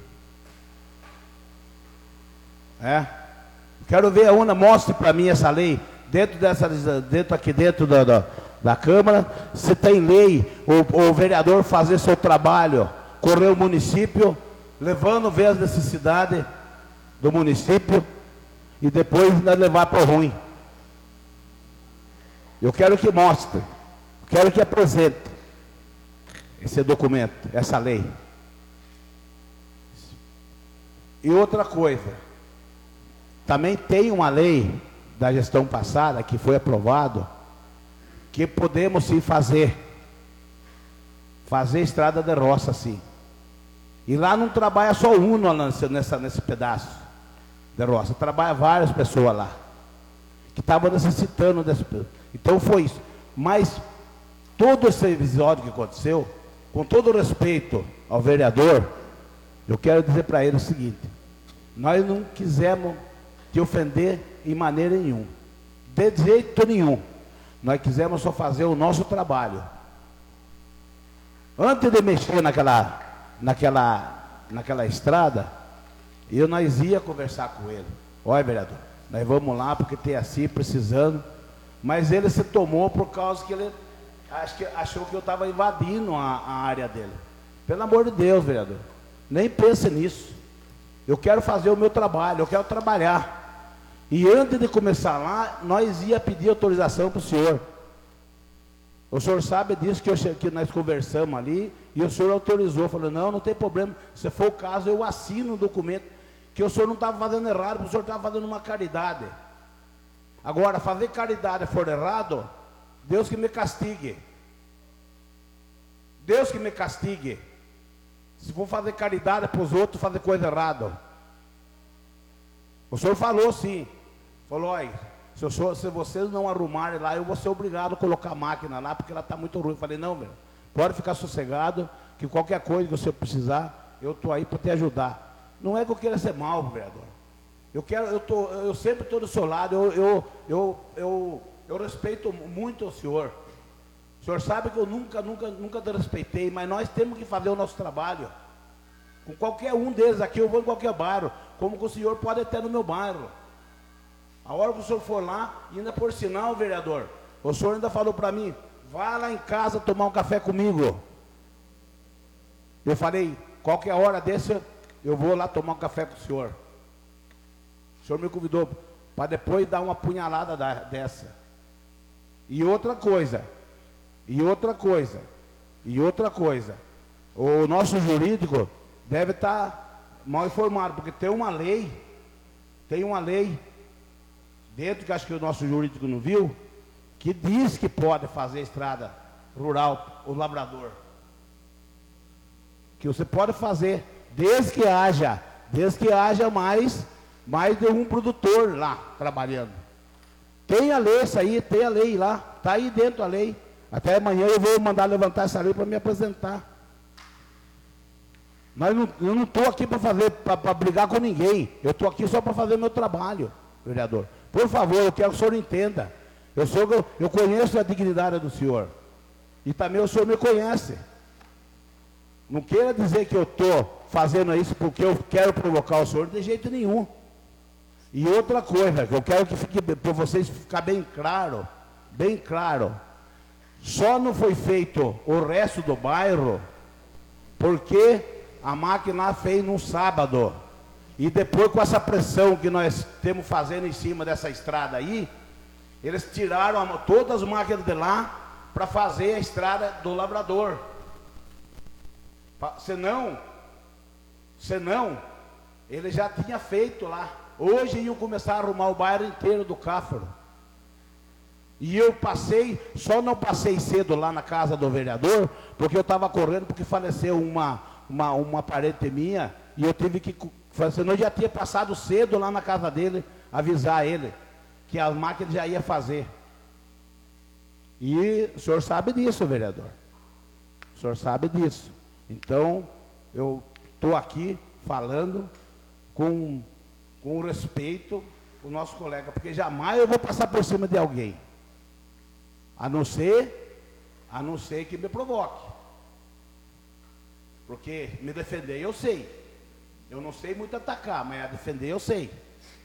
É? Quero ver a UNA, mostre para mim essa lei, dentro dessa, dentro aqui dentro da, da, da Câmara, se tem lei, o, o vereador fazer seu trabalho, correr o município, levando ver as necessidades do município, e depois ainda levar para o ruim. Eu quero que mostre, quero que apresente esse documento, essa lei. E outra coisa, também tem uma lei da gestão passada que foi aprovado, que podemos sim fazer, fazer estrada de roça sim. E lá não trabalha só um nessa, nesse pedaço de roça, trabalha várias pessoas lá, que estavam necessitando desse. Então foi isso. Mas todo esse episódio que aconteceu, com todo o respeito ao vereador, eu quero dizer para ele o seguinte: nós não quisemos te ofender em maneira nenhuma, de jeito nenhum. Nós quisemos só fazer o nosso trabalho. Antes de mexer naquela, naquela, naquela estrada, eu nós ia conversar com ele. Olha, vereador, nós vamos lá porque tem assim, precisando. Mas ele se tomou por causa que ele acho que, achou que eu estava invadindo a, a área dele. Pelo amor de Deus, vereador, nem pense nisso. Eu quero fazer o meu trabalho, eu quero trabalhar. E antes de começar lá, nós ia pedir autorização para o senhor. O senhor sabe disso que, eu, que nós conversamos ali, e o senhor autorizou, falou, não, não tem problema, se for o caso, eu assino um documento, que o senhor não estava fazendo errado, porque o senhor estava fazendo uma caridade. Agora, fazer caridade for errado, Deus que me castigue. Deus que me castigue. Se for fazer caridade para os outros, fazer coisa errada. O senhor falou sim. Falou, olha, se, senhor, se vocês não arrumarem lá, eu vou ser obrigado a colocar a máquina lá, porque ela está muito ruim. Eu falei, não, meu, pode ficar sossegado, que qualquer coisa que o senhor precisar, eu estou aí para te ajudar. Não é que eu queira ser mal, vereador. Eu, quero, eu, tô, eu sempre estou do seu lado, eu, eu, eu, eu, eu respeito muito o senhor. O senhor sabe que eu nunca, nunca, nunca te respeitei, mas nós temos que fazer o nosso trabalho. Com qualquer um deles aqui, eu vou em qualquer bairro, como que o senhor pode até no meu bairro. A hora que o senhor for lá, ainda por sinal, vereador, o senhor ainda falou para mim, vá lá em casa tomar um café comigo. Eu falei, qualquer hora desse, eu vou lá tomar um café com o senhor. O senhor me convidou para depois dar uma punhalada da, dessa. E outra coisa, e outra coisa, e outra coisa, o nosso jurídico deve estar mal informado, porque tem uma lei, tem uma lei, dentro que acho que o nosso jurídico não viu, que diz que pode fazer estrada rural, o lavrador. Que você pode fazer, desde que haja, desde que haja mais, mais de um produtor lá, trabalhando. Tem a lei, isso aí, tem a lei lá, está aí dentro a lei. Até amanhã eu vou mandar levantar essa lei para me apresentar. Mas não, eu não estou aqui para fazer, para brigar com ninguém. Eu estou aqui só para fazer meu trabalho, vereador. Por favor, eu quero que o senhor entenda. Eu, sou, eu conheço a dignidade do senhor. E também o senhor me conhece. Não queira dizer que eu estou fazendo isso porque eu quero provocar o senhor de jeito nenhum. E outra coisa, que eu quero que fique para vocês ficar bem claro, bem claro. Só não foi feito o resto do bairro porque a máquina fez no sábado. E depois, com essa pressão que nós temos fazendo em cima dessa estrada aí, eles tiraram a, todas as máquinas de lá para fazer a estrada do lavrador. Senão, senão, ele já tinha feito lá. Hoje iam começar a arrumar o bairro inteiro do Cáfaro. E eu passei, só não passei cedo lá na casa do vereador, porque eu estava correndo, porque faleceu uma, uma, uma parente minha, e eu tive que, senão eu já tinha passado cedo lá na casa dele, avisar ele, que a máquina já ia fazer. E o senhor sabe disso, vereador. O senhor sabe disso. Então, eu estou aqui falando com, com respeito o nosso colega, porque jamais eu vou passar por cima de alguém. A não ser, a não ser que me provoque. Porque me defender eu sei. Eu não sei muito atacar, mas a defender eu sei.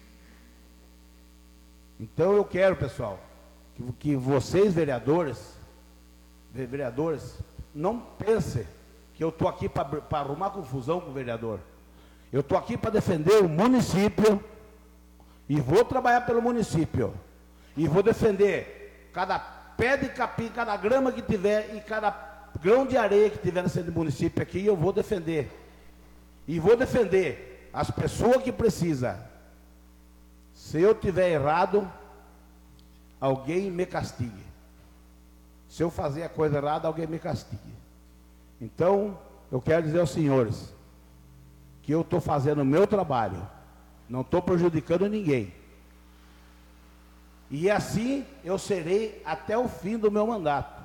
Então eu quero, pessoal, que, que vocês, vereadores, vereadores, não pensem que eu estou aqui para arrumar confusão com o vereador. Eu estou aqui para defender o município e vou trabalhar pelo município. E vou defender cada pé de capim, cada grama que tiver e cada grão de areia que tiver nesse município aqui, eu vou defender. E vou defender as pessoas que precisam. Se eu tiver errado, alguém me castigue. Se eu fazer a coisa errada, alguém me castigue. Então, eu quero dizer aos senhores que eu estou fazendo o meu trabalho, não estou prejudicando ninguém. E assim eu serei até o fim do meu mandato.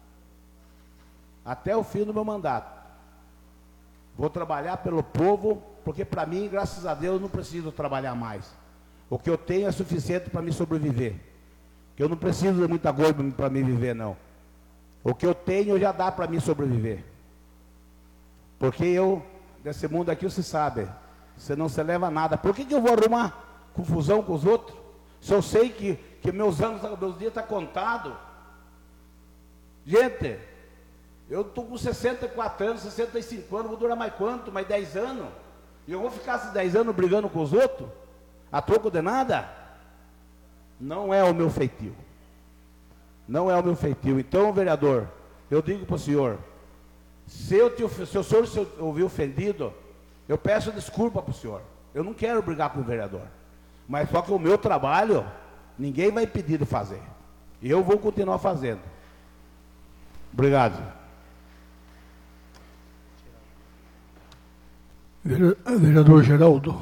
Até o fim do meu mandato. Vou trabalhar pelo povo, porque para mim, graças a Deus, não preciso trabalhar mais. O que eu tenho é suficiente para me sobreviver. Que eu não preciso de muita coisa para me viver, não. O que eu tenho já dá para me sobreviver. Porque eu, desse mundo aqui, você sabe, você não se leva a nada. Por que que eu vou arrumar confusão com os outros? Se eu sei que, que meus anos, meus dias estão contados. Gente, eu estou com sessenta e quatro anos, sessenta e cinco anos, vou durar mais quanto? Mais dez anos? E eu vou ficar esses dez anos brigando com os outros? A troco de nada? Não é o meu feitio. Não é o meu feitio. Então, vereador, eu digo para o senhor, se, eu te, se o senhor se ouvir ofendido, eu peço desculpa para o senhor. Eu não quero brigar com o vereador. Mas só que o meu trabalho, ninguém vai impedir de fazer. E eu vou continuar fazendo. Obrigado. Vereador Geraldo.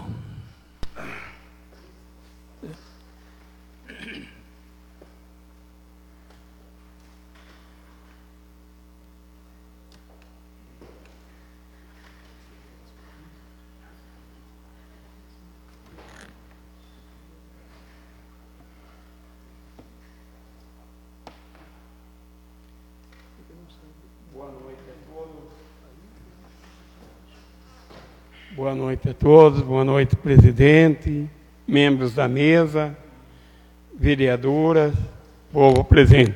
Boa noite a todos, boa noite, presidente, membros da mesa, vereadoras, povo presente.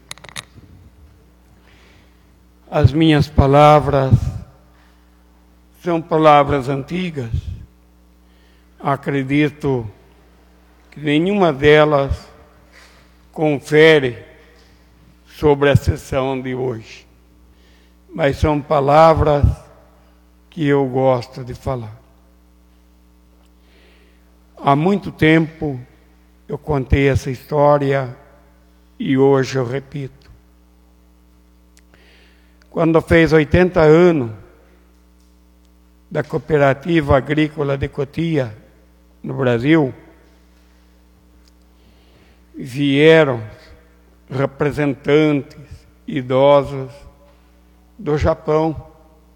As minhas palavras são palavras antigas. Acredito que nenhuma delas confere sobre a sessão de hoje, mas são palavras que eu gosto de falar. Há muito tempo eu contei essa história e hoje eu repito. Quando fez oitenta anos da Cooperativa Agrícola de Cotia, no Brasil, vieram representantes idosos do Japão,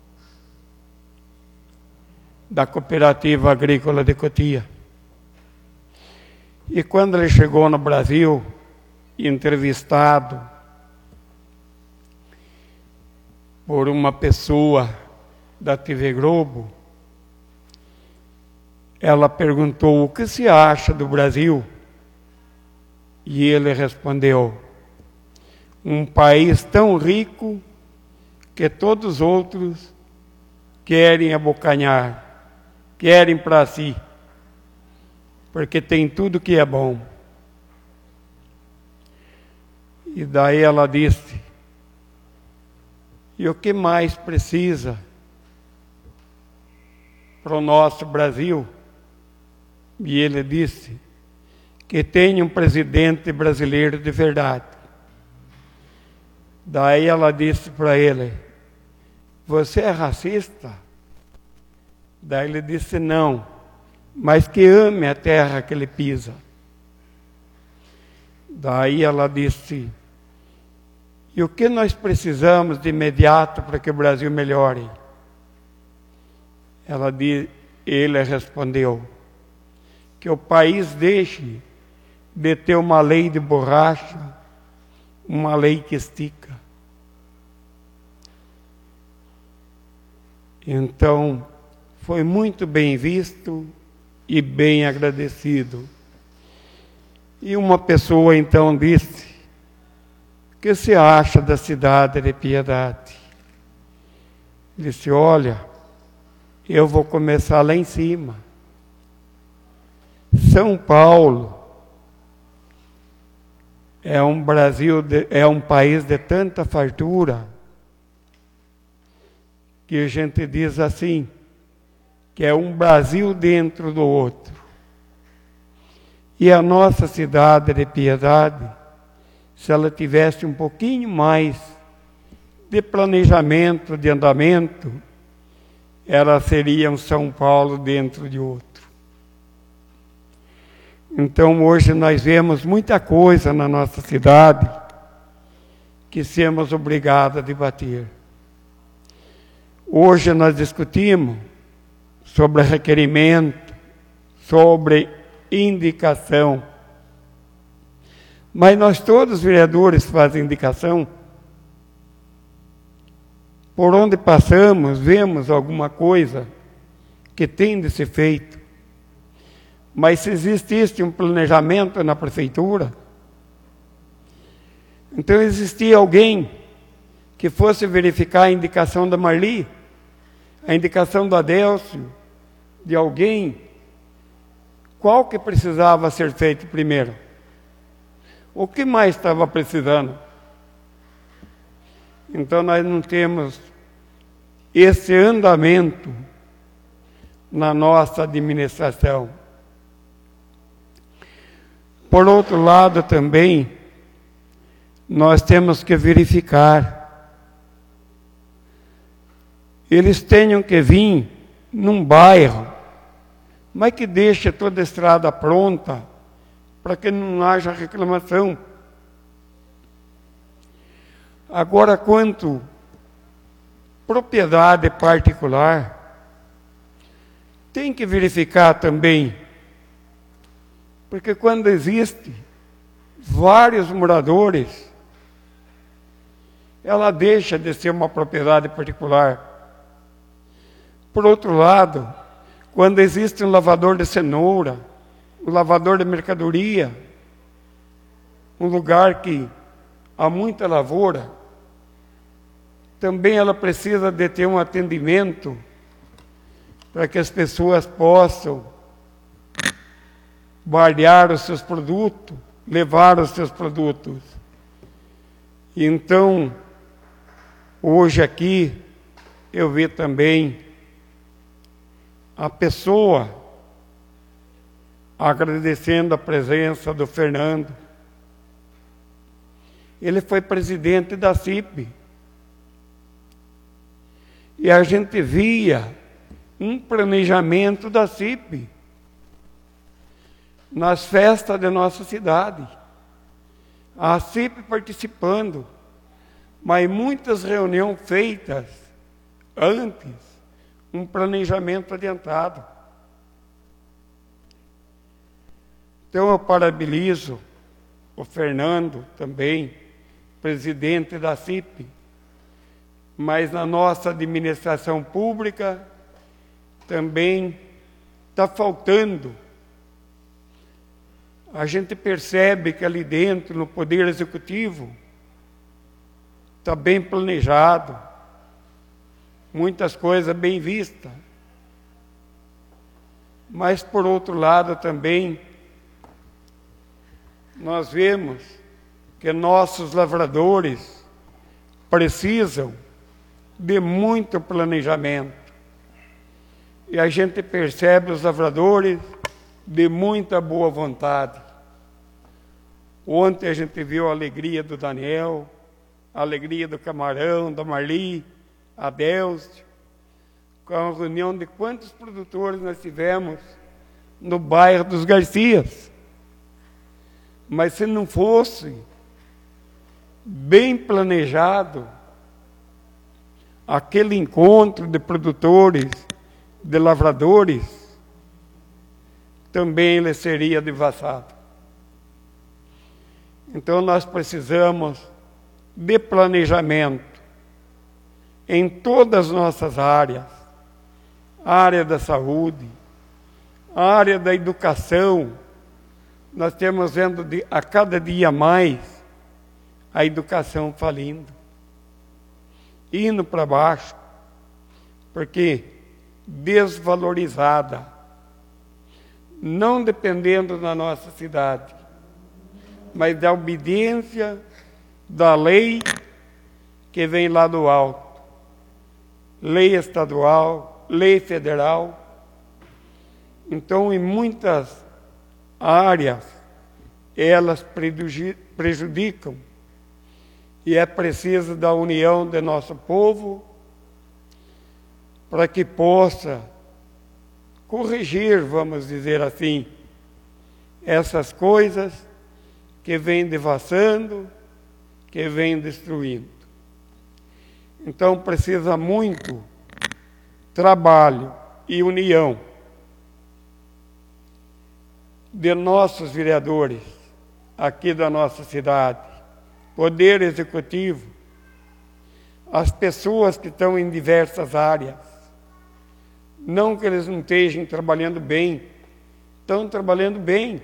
da Cooperativa Agrícola de Cotia. E quando ele chegou no Brasil, entrevistado por uma pessoa da T V Globo, ela perguntou: o que se acha do Brasil? E ele respondeu: um país tão rico que todos os outros querem abocanhar, querem para si, porque tem tudo que é bom. E daí ela disse: e o que mais precisa para o nosso Brasil? E ele disse: que tenha um presidente brasileiro de verdade. Daí ela disse para ele: você é racista? Daí ele disse: não, mas que ame a terra que ele pisa. Daí ela disse: e o que nós precisamos de imediato para que o Brasil melhore? Ela disse, ele respondeu: que o país deixe de ter uma lei de borracha, uma lei que estica. Então, foi muito bem visto e bem agradecido. E uma pessoa então disse: o que se acha da cidade de Piedade? Disse: olha, eu vou começar lá em cima. São Paulo é um Brasil, de, é um país de tanta fartura que a gente diz assim, que é um Brasil dentro do outro. E a nossa cidade de Piedade, se ela tivesse um pouquinho mais de planejamento, de andamento, ela seria um São Paulo dentro de outro. Então hoje nós vemos muita coisa na nossa cidade que somos obrigados a debater. Hoje nós discutimos sobre requerimento, sobre indicação. Mas nós todos, vereadores, fazem indicação. Por onde passamos, vemos alguma coisa que tem de ser feito. Mas se existisse um planejamento na prefeitura, então existia alguém que fosse verificar a indicação da Marli, a indicação do Adélcio, de alguém, qual que precisava ser feito primeiro? O que mais estava precisando? Então nós não temos esse andamento na nossa administração. Por outro lado também, nós temos que verificar. Eles tenham que vir num bairro, mas que deixe toda a estrada pronta, para que não haja reclamação. Agora, quanto propriedade particular, tem que verificar também, porque quando existe vários moradores, ela deixa de ser uma propriedade particular. Por outro lado, Quando existe um lavador de cenoura, um lavador de mercadoria, um lugar que há muita lavoura, também ela precisa de ter um atendimento para que as pessoas possam guardar os seus produtos, levar os seus produtos. E então, hoje aqui, eu vi também a pessoa agradecendo a presença do Fernando. Ele foi presidente da C I P. E a gente via um planejamento da C I P nas festas da nossa cidade. A C I P participando, mas muitas reuniões feitas antes, um planejamento adiantado. Então eu parabenizo o Fernando também, presidente da C I P, mas na nossa administração pública também está faltando. A gente percebe que ali dentro, no Poder Executivo, está bem planejado, muitas coisas bem vistas. Mas, por outro lado, também, nós vemos que nossos lavradores precisam de muito planejamento. E a gente percebe os lavradores de muita boa vontade. Ontem a gente viu a alegria do Daniel, a alegria do Camarão, da Marli, a Delcio, com a reunião de quantos produtores nós tivemos no bairro dos Garcias. Mas se não fosse bem planejado aquele encontro de produtores, de lavradores, também ele seria devassado. Então nós precisamos de planejamento em todas as nossas áreas, a área da saúde, a área da educação. Nós temos vendo de, a cada dia mais a educação falindo, indo para baixo, porque desvalorizada, não dependendo da nossa cidade, mas da obediência da lei que vem lá do alto, lei estadual, lei federal. Então, em muitas áreas, elas prejudicam, e é preciso da união do nosso povo para que possa corrigir, vamos dizer assim, essas coisas que vêm devassando, que vêm destruindo. Então precisa muito trabalho e união de nossos vereadores aqui da nossa cidade, Poder Executivo, as pessoas que estão em diversas áreas. Não que eles não estejam trabalhando bem, estão trabalhando bem,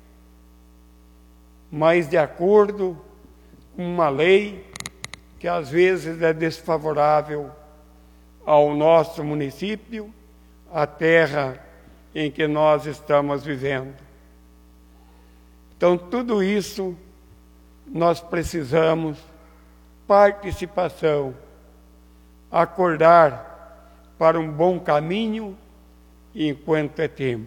mas de acordo com uma lei que às vezes é desfavorável ao nosso município, à terra em que nós estamos vivendo. Então, tudo isso nós precisamos participação, acordar para um bom caminho enquanto é tempo.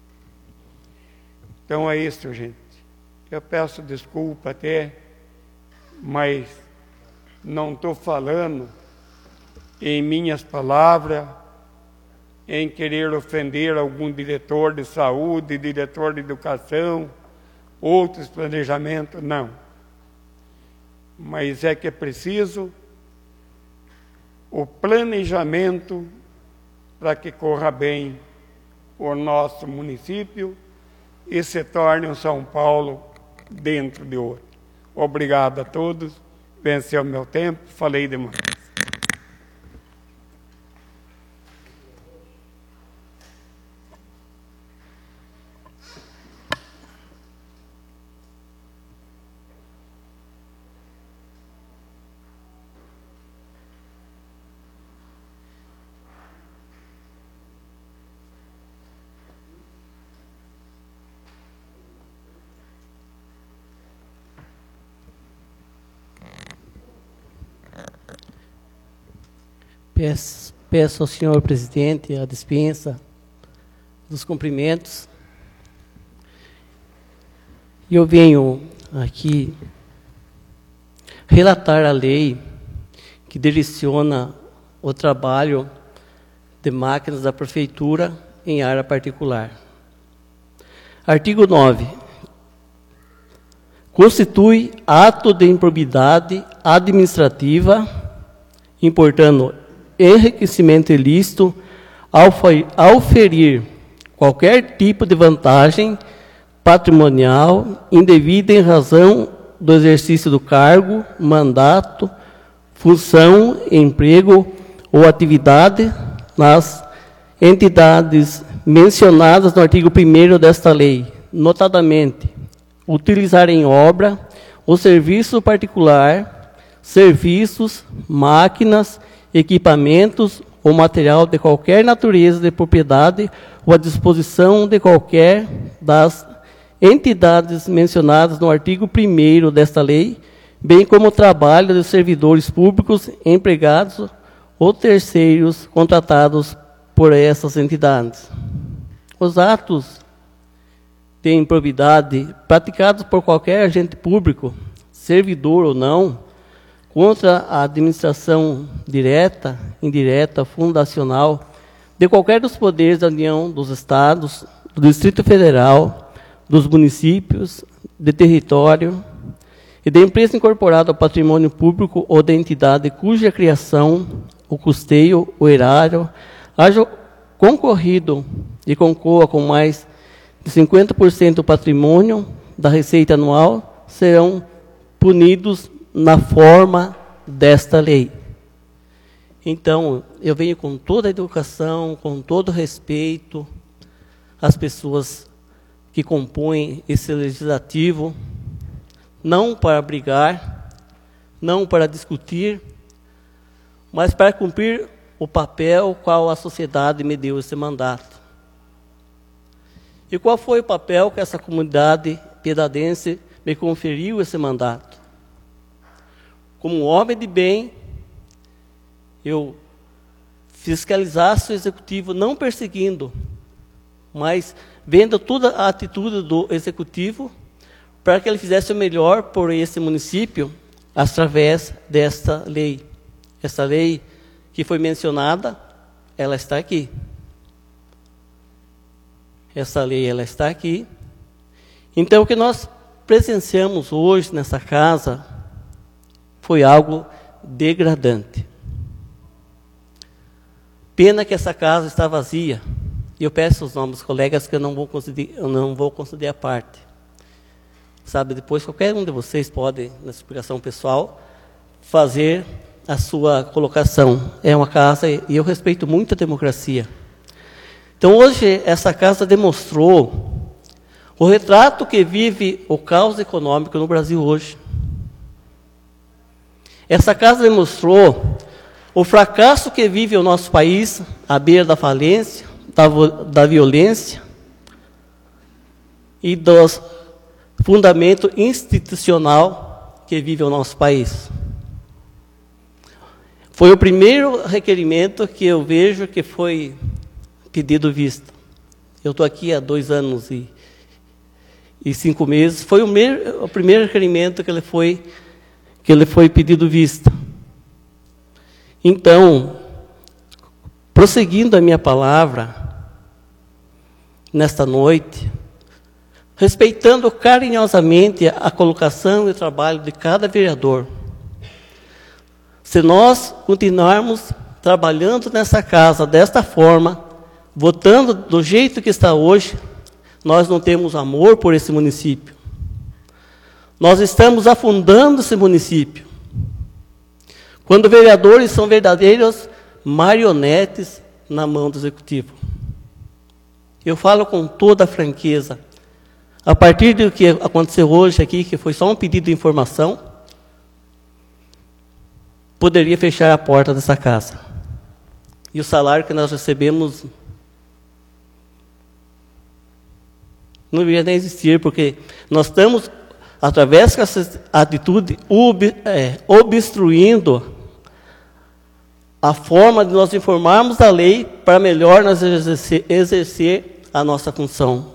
Então é isso, gente. Eu peço desculpa até, mas não estou falando em minhas palavras, em querer ofender algum diretor de saúde, diretor de educação, outros planejamentos, não. Mas é que é preciso o planejamento para que corra bem o nosso município e se torne um São Paulo dentro de outro. Obrigado a todos. Venceu o meu tempo, falei demais. Peço, peço ao senhor presidente a dispensa dos cumprimentos. E eu venho aqui relatar a lei que direciona o trabalho de máquinas da prefeitura em área particular. Artigo nove. Constitui ato de improbidade administrativa, importando enriquecimento ilícito ao, ao ferir qualquer tipo de vantagem patrimonial indevida em razão do exercício do cargo, mandato, função, emprego ou atividade nas entidades mencionadas no artigo primeiro desta lei, notadamente, utilizar em obra o serviço particular, serviços, máquinas, equipamentos ou material de qualquer natureza de propriedade ou à disposição de qualquer das entidades mencionadas no artigo primeiro desta lei, bem como o trabalho de servidores públicos, empregados ou terceiros contratados por essas entidades. Os atos de improbidade praticados por qualquer agente público, servidor ou não, contra a administração direta, indireta, fundacional, de qualquer dos poderes da União, dos Estados, do Distrito Federal, dos municípios, de território, e da empresa incorporada ao patrimônio público ou da entidade cuja criação, o custeio, o erário, haja concorrido e concorra com mais de cinquenta por cento do patrimônio da receita anual, serão punidos na forma desta lei. Então, eu venho com toda a educação, com todo o respeito às pessoas que compõem esse legislativo, não para brigar, não para discutir, mas para cumprir o papel qual a sociedade me deu esse mandato. E qual foi o papel que essa comunidade piedadense me conferiu esse mandato? Como homem de bem, eu fiscalizasse o executivo, não perseguindo, mas vendo toda a atitude do executivo para que ele fizesse o melhor por esse município através desta lei. Essa lei que foi mencionada, ela está aqui. Essa lei, ela está aqui. Então, o que nós presenciamos hoje nessa casa foi algo degradante. Pena que essa casa está vazia. E eu peço aos nossos colegas que eu não vou conceder, eu não vou conceder a parte. Sabe, depois qualquer um de vocês pode, na explicação pessoal, fazer a sua colocação. É uma casa, e eu respeito muito a democracia. Então, hoje, essa casa demonstrou o retrato que vive o caos econômico no Brasil hoje. Essa casa demonstrou o fracasso que vive o nosso país, à beira da falência, da, da violência e dos fundamento institucional que vive o nosso país. Foi o primeiro requerimento que eu vejo que foi pedido vista. Eu estou aqui há dois anos e, e cinco meses. Foi o, mer, o primeiro requerimento que ele foi, que ele foi pedido vista. Então, prosseguindo a minha palavra, nesta noite, respeitando carinhosamente a colocação e o trabalho de cada vereador. Se nós continuarmos trabalhando nessa casa desta forma, votando do jeito que está hoje, nós não temos amor por esse município. Nós estamos afundando esse município. Quando vereadores são verdadeiros marionetes na mão do executivo. Eu falo com toda a franqueza. A partir do que aconteceu hoje aqui, que foi só um pedido de informação, poderia fechar a porta dessa casa. E o salário que nós recebemos não iria nem existir, porque nós estamos, através dessa atitude, ob, é, obstruindo a forma de nós informarmos a lei para melhor nós exercer, exercer a nossa função.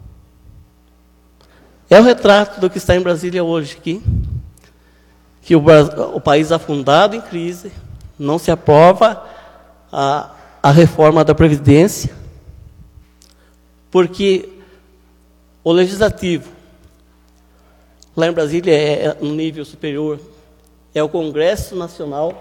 É o retrato do que está em Brasília hoje aqui, que o, o país afundado em crise, não se aprova a, a reforma da Previdência, porque o Legislativo, lá em Brasília, é um nível superior, é o Congresso Nacional,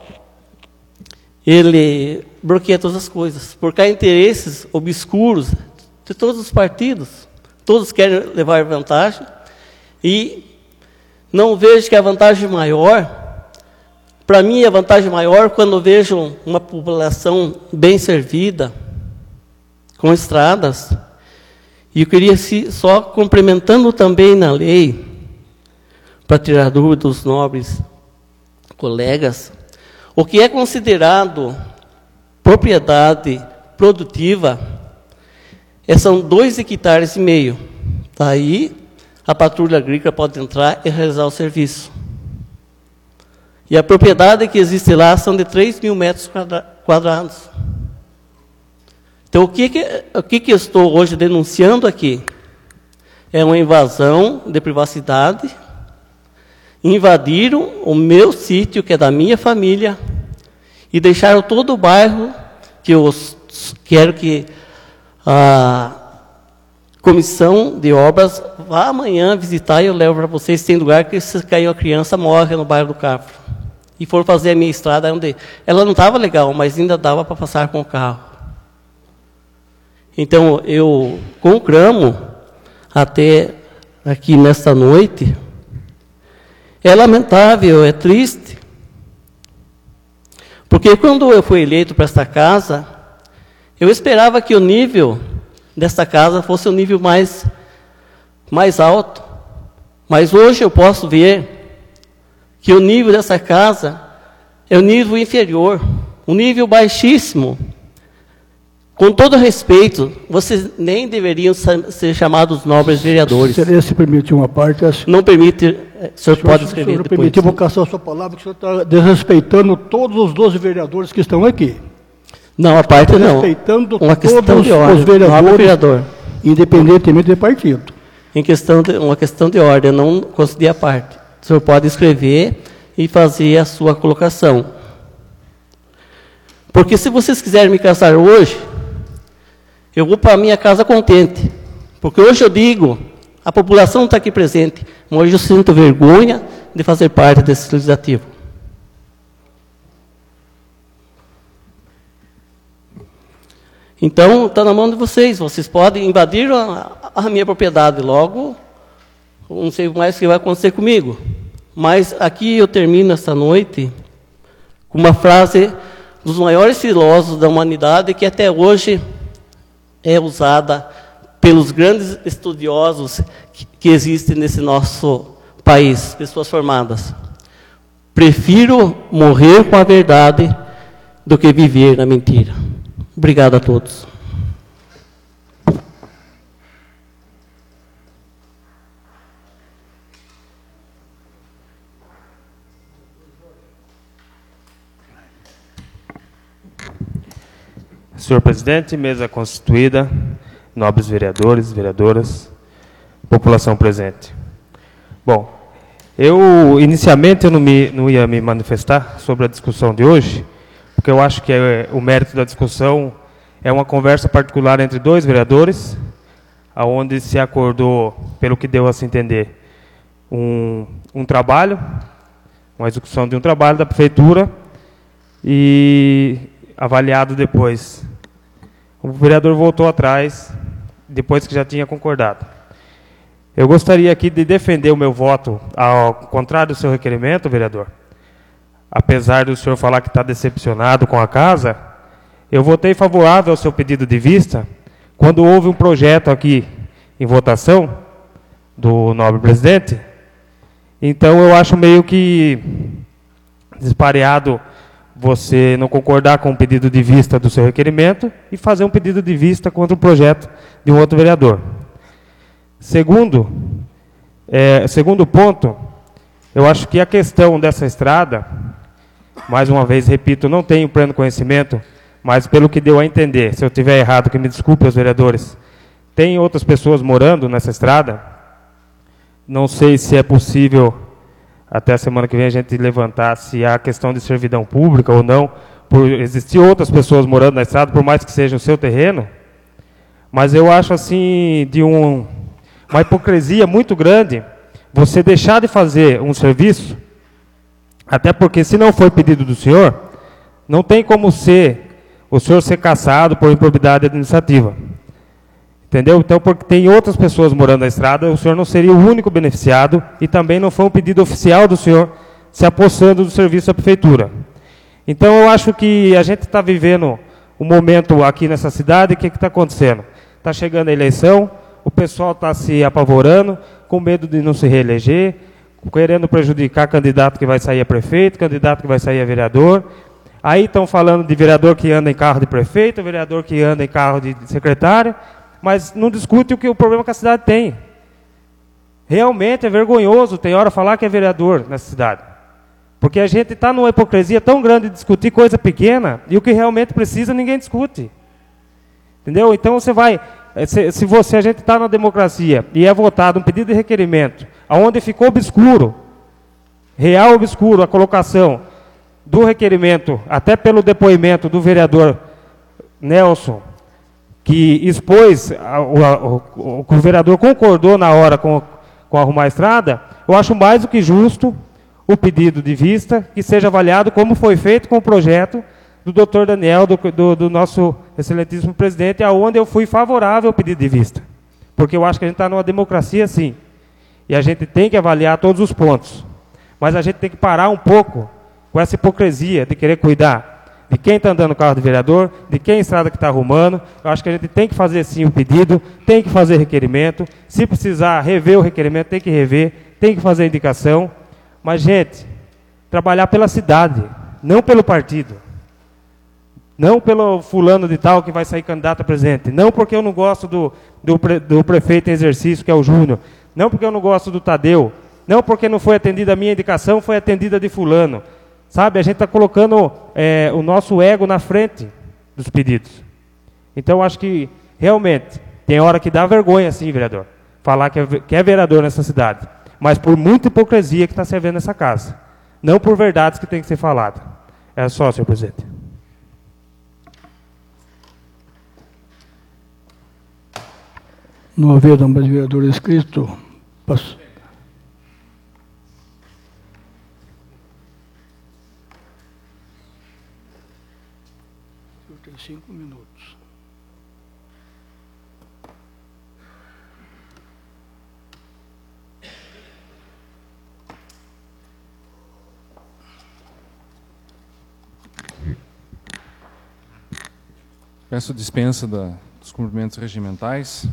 ele bloqueia todas as coisas, porque há interesses obscuros de todos os partidos, todos querem levar vantagem, e não vejo que a vantagem maior, para mim a vantagem maior quando vejo uma população bem servida, com estradas, e eu queria só complementando também na lei, para tirar dúvida dos nobres colegas, o que é considerado propriedade produtiva é, são dois hectares e meio. Daí a patrulha agrícola pode entrar e realizar o serviço. E a propriedade que existe lá são de três mil metros quadrados. Então, o que, que, o que, que eu estou hoje denunciando aqui? É uma invasão de privacidade. Invadiram o meu sítio, que é da minha família, e deixaram todo o bairro, que eu quero que a comissão de obras vá amanhã visitar, e eu levo para vocês. Tem lugar que se caiu a criança, morre no bairro do Carmo. E foram fazer a minha estrada, onde ela não estava legal, mas ainda dava para passar com o carro. Então, eu conclamo até aqui nesta noite. É lamentável, é triste, porque quando eu fui eleito para esta casa, eu esperava que o nível desta casa fosse um nível mais, mais alto, mas hoje eu posso ver que o nível dessa casa é um nível inferior, um nível baixíssimo. Com todo respeito, vocês nem deveriam ser chamados nobres vereadores. Seria se permitir uma parte? Acho... Não permite, o senhor, senhor pode escrever senhor depois. Permitir invocação a sua palavra, que o senhor está desrespeitando todos os doze vereadores que estão aqui. Não, a parte não. Respeitando uma questão todos de ordem, os vereadores, vereador. Independentemente de partido. Em questão de, uma questão de ordem, eu não concedi a parte. O senhor pode escrever e fazer a sua colocação. Porque se vocês quiserem me caçar hoje, eu vou para a minha casa contente. Porque hoje eu digo, a população está aqui presente, mas hoje eu sinto vergonha de fazer parte desse legislativo. Então, está na mão de vocês. Vocês podem invadir a, a minha propriedade. Logo, não sei mais o que vai acontecer comigo. Mas aqui eu termino esta noite com uma frase dos maiores filósofos da humanidade, que até hoje é usada pelos grandes estudiosos que, que existem nesse nosso país, pessoas formadas. Prefiro morrer com a verdade do que viver na mentira. Obrigado a todos. Senhor presidente, mesa constituída, nobres vereadores, vereadoras, população presente. Bom, eu inicialmente eu não, me, não ia me manifestar sobre a discussão de hoje, porque eu acho que é, o mérito da discussão é uma conversa particular entre dois vereadores, aonde se acordou, pelo que deu a se entender, um, um trabalho, uma execução de um trabalho da prefeitura, e avaliado depois. O vereador voltou atrás, depois que já tinha concordado. Eu gostaria aqui de defender o meu voto, ao contrário do seu requerimento, vereador. Apesar do senhor falar que está decepcionado com a casa, eu votei favorável ao seu pedido de vista, quando houve um projeto aqui em votação, do nobre presidente. Então, eu acho meio que despareado você não concordar com o pedido de vista do seu requerimento e fazer um pedido de vista contra o projeto de um outro vereador. Segundo, é, segundo ponto, eu acho que a questão dessa estrada, mais uma vez, repito, não tenho pleno conhecimento, mas pelo que deu a entender, se eu estiver errado, que me desculpe os vereadores, tem outras pessoas morando nessa estrada. Não sei se é possível, até a semana que vem, a gente levantar se há questão de servidão pública ou não, por existir outras pessoas morando na estrada, por mais que seja o seu terreno. Mas eu acho, assim, de um, uma hipocrisia muito grande você deixar de fazer um serviço, até porque, se não for pedido do senhor, não tem como ser, o senhor ser cassado por improbidade administrativa. Entendeu? Então, porque tem outras pessoas morando na estrada, o senhor não seria o único beneficiado e também não foi um pedido oficial do senhor se apossando do serviço da prefeitura. Então, eu acho que a gente está vivendo um momento aqui nessa cidade, o que está acontecendo? Está chegando a eleição, o pessoal está se apavorando, com medo de não se reeleger, querendo prejudicar candidato que vai sair a prefeito, candidato que vai sair a vereador. Aí estão falando de vereador que anda em carro de prefeito, vereador que anda em carro de secretário, mas não discute o que o problema que a cidade tem. Realmente é vergonhoso, tem hora falar que é vereador nessa cidade. Porque a gente está numa hipocrisia tão grande de discutir coisa pequena, e o que realmente precisa ninguém discute. Entendeu? Então você vai, se, se você, a gente está na democracia, e é votado um pedido de requerimento, onde ficou obscuro, real obscuro, a colocação do requerimento, até pelo depoimento do vereador Nelson, que expôs, a, o, o, o vereador concordou na hora com, com arrumar a estrada, eu acho mais do que justo o pedido de vista, que seja avaliado como foi feito com o projeto do doutor Daniel, do, do, do nosso excelentíssimo presidente, aonde eu fui favorável ao pedido de vista. Porque eu acho que a gente está numa democracia, sim. E a gente tem que avaliar todos os pontos. Mas a gente tem que parar um pouco com essa hipocrisia de querer cuidar de quem está andando no carro do vereador, de quem a estrada que está arrumando. Eu acho que a gente tem que fazer, sim, o pedido, tem que fazer requerimento. Se precisar rever o requerimento, tem que rever, tem que fazer a indicação. Mas, gente, trabalhar pela cidade, não pelo partido. Não pelo fulano de tal que vai sair candidato a presidente. Não porque eu não gosto do, do, pre, do prefeito em exercício, que é o Júnior. Não porque eu não gosto do Tadeu. Não porque não foi atendida a minha indicação, foi atendida de fulano. Sabe, a gente está colocando é, o nosso ego na frente dos pedidos. Então, eu acho que, realmente, tem hora que dá vergonha, sim, vereador, falar que é, que é vereador nessa cidade. Mas por muita hipocrisia que está se vendo nessa casa. Não por verdades que tem que ser falada. É só, senhor presidente. Não havendo mais vereador inscrito, passo. Tem cinco minutos. Peço dispensa da, dos cumprimentos regimentais.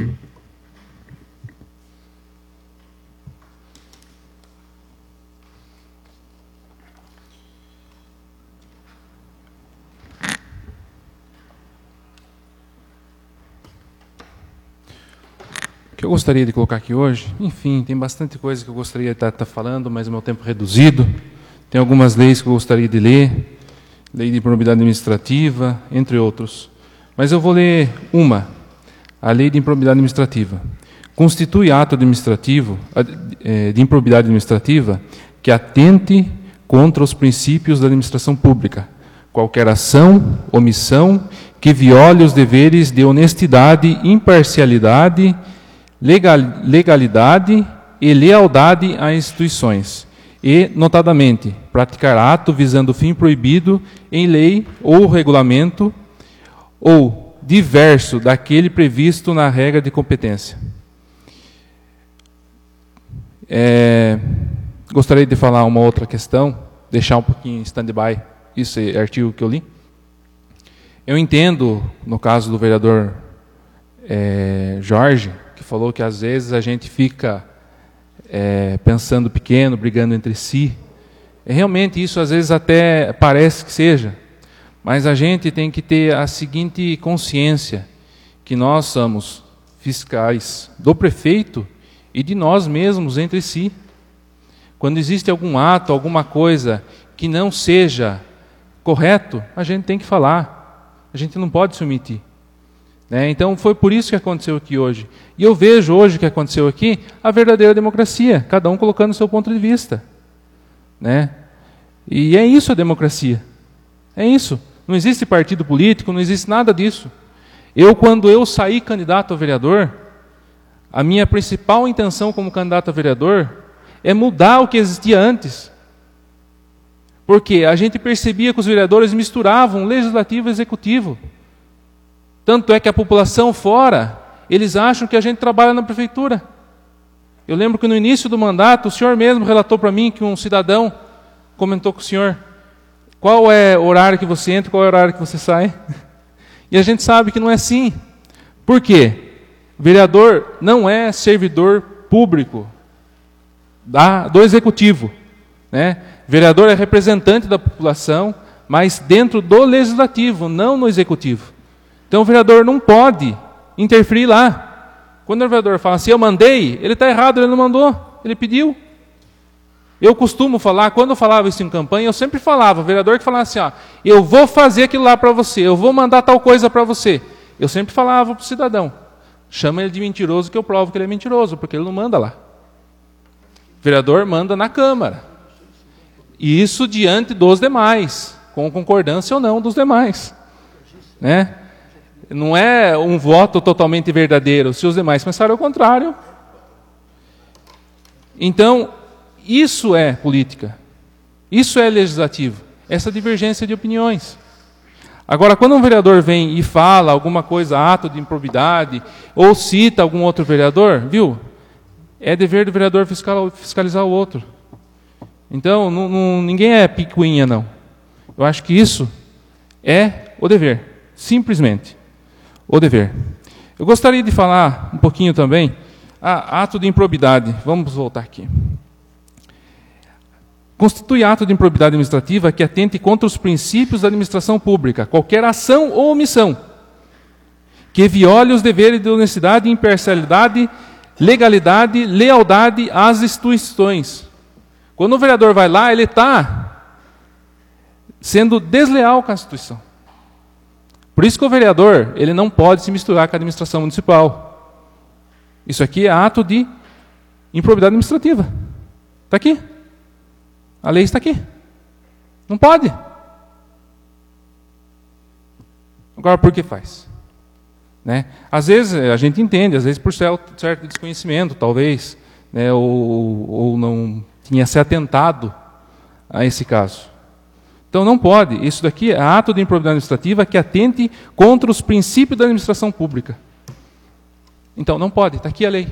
O que eu gostaria de colocar aqui hoje, enfim, tem bastante coisa que eu gostaria de estar, estar falando, mas o meu tempo é reduzido. Tem algumas leis que eu gostaria de ler, lei de improbidade administrativa, entre outros. Mas eu vou ler uma, a lei de improbidade administrativa. Constitui ato administrativo de improbidade administrativa que atente contra os princípios da administração pública, qualquer ação, omissão, que viole os deveres de honestidade, imparcialidade, legal, legalidade e lealdade às instituições, e, notadamente, praticar ato visando o fim proibido em lei ou regulamento ou diverso daquele previsto na regra de competência. É, gostaria de falar uma outra questão, deixar um pouquinho em stand-by esse artigo que eu li. Eu entendo, no caso do vereador é, Jorge, que falou que às vezes a gente fica é, pensando pequeno, brigando entre si. É, realmente isso às vezes até parece que seja, mas a gente tem que ter a seguinte consciência, que nós somos fiscais do prefeito e de nós mesmos entre si. Quando existe algum ato, alguma coisa que não seja correto, a gente tem que falar. A gente não pode se omitir. Né? Então, foi por isso que aconteceu aqui hoje. E eu vejo hoje o que aconteceu aqui, a verdadeira democracia, cada um colocando o seu ponto de vista. Né? E é isso a democracia. É isso. Não existe partido político, não existe nada disso. Eu, quando eu saí candidato a vereador, a minha principal intenção como candidato a vereador é mudar o que existia antes. Porque a gente percebia que os vereadores misturavam legislativo e executivo. Tanto é que a população fora, eles acham que a gente trabalha na prefeitura. Eu lembro que no início do mandato, o senhor mesmo relatou para mim que um cidadão comentou com o senhor: qual é o horário que você entra, qual é o horário que você sai? E a gente sabe que não é assim. Por quê? O vereador não é servidor público da, do executivo. Né? O vereador é representante da população, mas dentro do legislativo, não no executivo. Então o vereador não pode interferir lá. Quando o vereador fala assim, eu mandei, ele está errado, ele não mandou, ele pediu. Eu costumo falar, quando eu falava isso em campanha, eu sempre falava, o vereador que falava assim, ó, eu vou fazer aquilo lá para você, eu vou mandar tal coisa para você. Eu sempre falava para o cidadão, chama ele de mentiroso que eu provo que ele é mentiroso, porque ele não manda lá. O vereador manda na Câmara. E isso diante dos demais, com concordância ou não dos demais. Né? Não é um voto totalmente verdadeiro, se os demais pensarem ao contrário. Então, isso é política. Isso é legislativo. Essa divergência de opiniões. Agora, quando um vereador vem e fala alguma coisa, ato de improbidade, ou cita algum outro vereador, viu? É dever do vereador fiscal, fiscalizar o outro. Então, não, não, ninguém é picuinha, não. Eu acho que isso é o dever. Simplesmente. O dever. Eu gostaria de falar um pouquinho também, ah, ato de improbidade. Vamos voltar aqui. Constitui ato de improbidade administrativa que atente contra os princípios da administração pública, qualquer ação ou omissão, que viole os deveres de honestidade, imparcialidade, legalidade, lealdade às instituições. Quando o vereador vai lá, ele está sendo desleal com a instituição. Por isso que o vereador, ele não pode se misturar com a administração municipal. Isso aqui é ato de improbidade administrativa. Está aqui. A lei está aqui. Não pode. Agora, por que faz? Né? Às vezes, a gente entende, às vezes por certo desconhecimento, talvez, né, ou, ou não tinha se atentado a esse caso. Então, não pode. Isso daqui é ato de improbidade administrativa que atente contra os princípios da administração pública. Então, não pode. Está aqui a lei.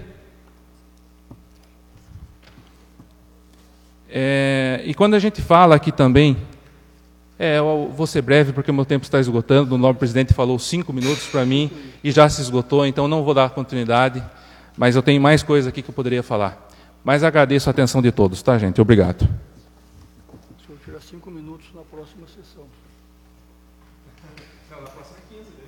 É, e quando a gente fala aqui também, é, eu vou ser breve porque o meu tempo está esgotando, o nobre presidente falou cinco minutos para mim e já se esgotou, então não vou dar continuidade, mas eu tenho mais coisa aqui que eu poderia falar. Mas agradeço a atenção de todos, tá, gente? Obrigado. O senhor tira cinco minutos na próxima sessão. Não, na próxima é quinze.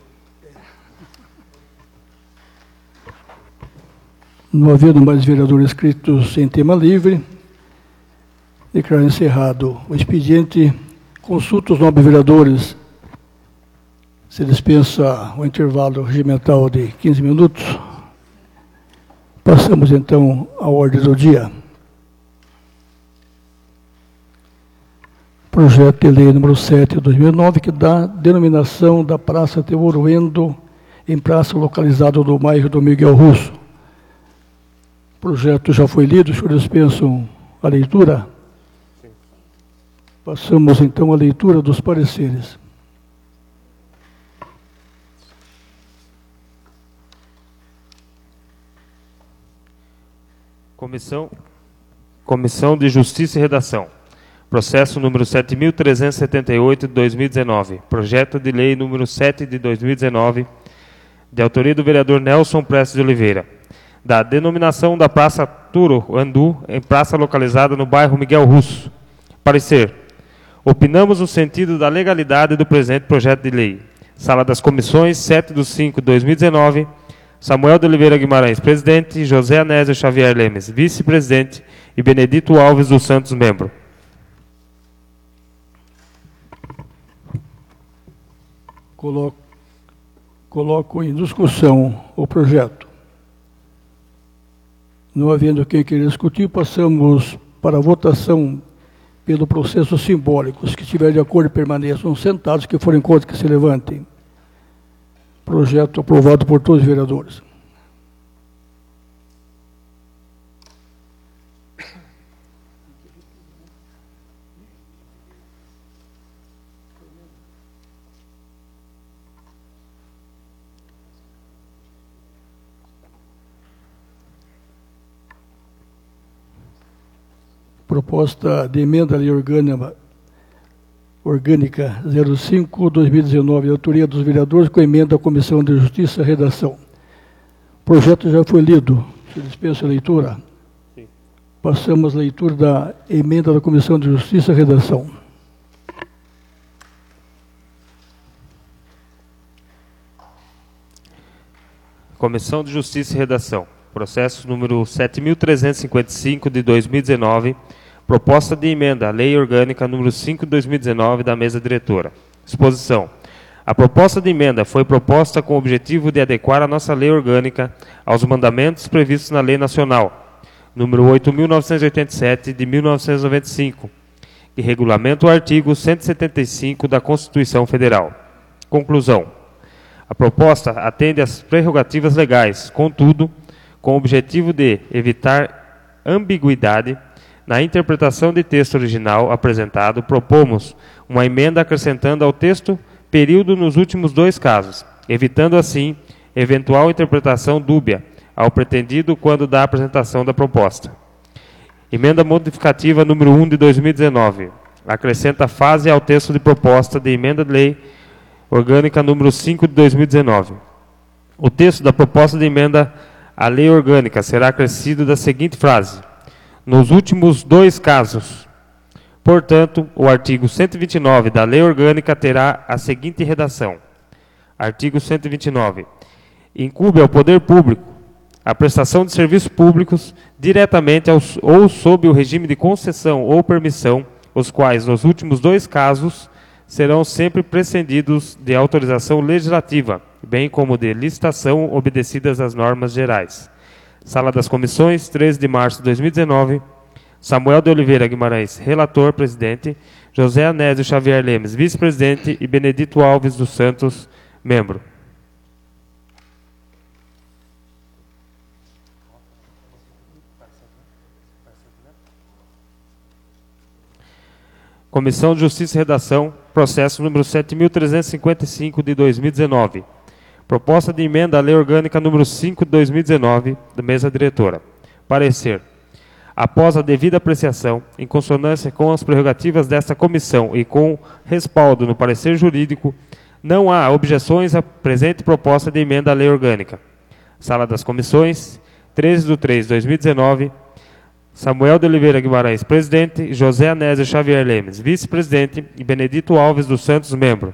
Não havendo mais vereadores inscritos em tema livre, declaro encerrado o expediente. Consulta os nobres vereadores. Se dispensa o intervalo regimental de quinze minutos. Passamos, então, à ordem do dia. Projeto de lei número sete de dois mil e nove, que dá denominação da Praça Teoruendo em praça localizada no bairro do Miguel Russo. O projeto já foi lido, os senhores dispensam a leitura? Passamos, então, à leitura dos pareceres. Comissão, Comissão de Justiça e Redação. Processo número sete mil trezentos e setenta e oito de dois mil e dezenove. Projeto de lei número sete de dois mil e dezenove, de autoria do vereador Nelson Prestes de Oliveira. Da denominação da Praça Teoruendo em praça localizada no bairro Miguel Russo. Parecer. Opinamos no sentido da legalidade do presente projeto de lei. Sala das Comissões, sete de cinco de dois mil e dezenove. Samuel de Oliveira Guimarães, presidente. José Anésio Xavier Lemes, vice-presidente. E Benedito Alves dos Santos, membro. Coloco, coloco em discussão o projeto. Não havendo quem queira discutir, passamos para a votação pelo processo simbólico. Os que estiverem de acordo permaneçam sentados, que forem contra que se levantem. Projeto aprovado por todos os vereadores. Proposta de emenda à lei orgânica, orgânica zero cinco barra dois mil e dezenove, de autoria dos vereadores, com emenda à Comissão de Justiça e Redação. O projeto já foi lido. Se dispensa a leitura? Sim. Passamos à leitura da emenda da Comissão de Justiça e Redação. Comissão de Justiça e Redação. Processo número sete mil trezentos e cinquenta e cinco, de dois mil e dezenove, proposta de emenda à Lei Orgânica número cinco de dois mil e dezenove, da Mesa Diretora. Exposição. A proposta de emenda foi proposta com o objetivo de adequar a nossa Lei Orgânica aos mandamentos previstos na Lei Nacional, número oito mil novecentos e oitenta e sete, de mil novecentos e noventa e cinco, que regulamenta o artigo cento e setenta e cinco da Constituição Federal. Conclusão. A proposta atende às prerrogativas legais, contudo, com o objetivo de evitar ambiguidade na interpretação de texto original apresentado, propomos uma emenda acrescentando ao texto período nos últimos dois casos, evitando assim eventual interpretação dúbia ao pretendido quando da apresentação da proposta. Emenda modificativa número um de dois mil e dezenove. Acrescenta fase ao texto de proposta de emenda de lei orgânica número cinco de dois mil e dezenove. O texto da proposta de emenda à lei orgânica será acrescido da seguinte frase: nos últimos dois casos. Portanto, o artigo cento e vinte e nove da lei orgânica terá a seguinte redação. Artigo cento e vinte e nove. Incumbe ao poder público a prestação de serviços públicos diretamente aos, ou sob o regime de concessão ou permissão, os quais, nos últimos dois casos, serão sempre precedidos de autorização legislativa, bem como de licitação obedecidas às normas gerais. Sala das Comissões, treze de março de dois mil e dezenove. Samuel de Oliveira Guimarães, relator, presidente. José Anésio Xavier Lemes, vice-presidente. E Benedito Alves dos Santos, membro. Comissão de Justiça e Redação, processo número sete mil trezentos e cinquenta e cinco, de dois mil e dezenove. Proposta de emenda à Lei Orgânica número cinco de dois mil e dezenove, da Mesa Diretora. Parecer. Após a devida apreciação, em consonância com as prerrogativas desta comissão e com respaldo no parecer jurídico, não há objeções à presente proposta de emenda à Lei Orgânica. Sala das Comissões, treze de três de dois mil e dezenove. Samuel de Oliveira Guimarães, presidente. José Anésio Xavier Lemes, vice-presidente. E Benedito Alves dos Santos, membro.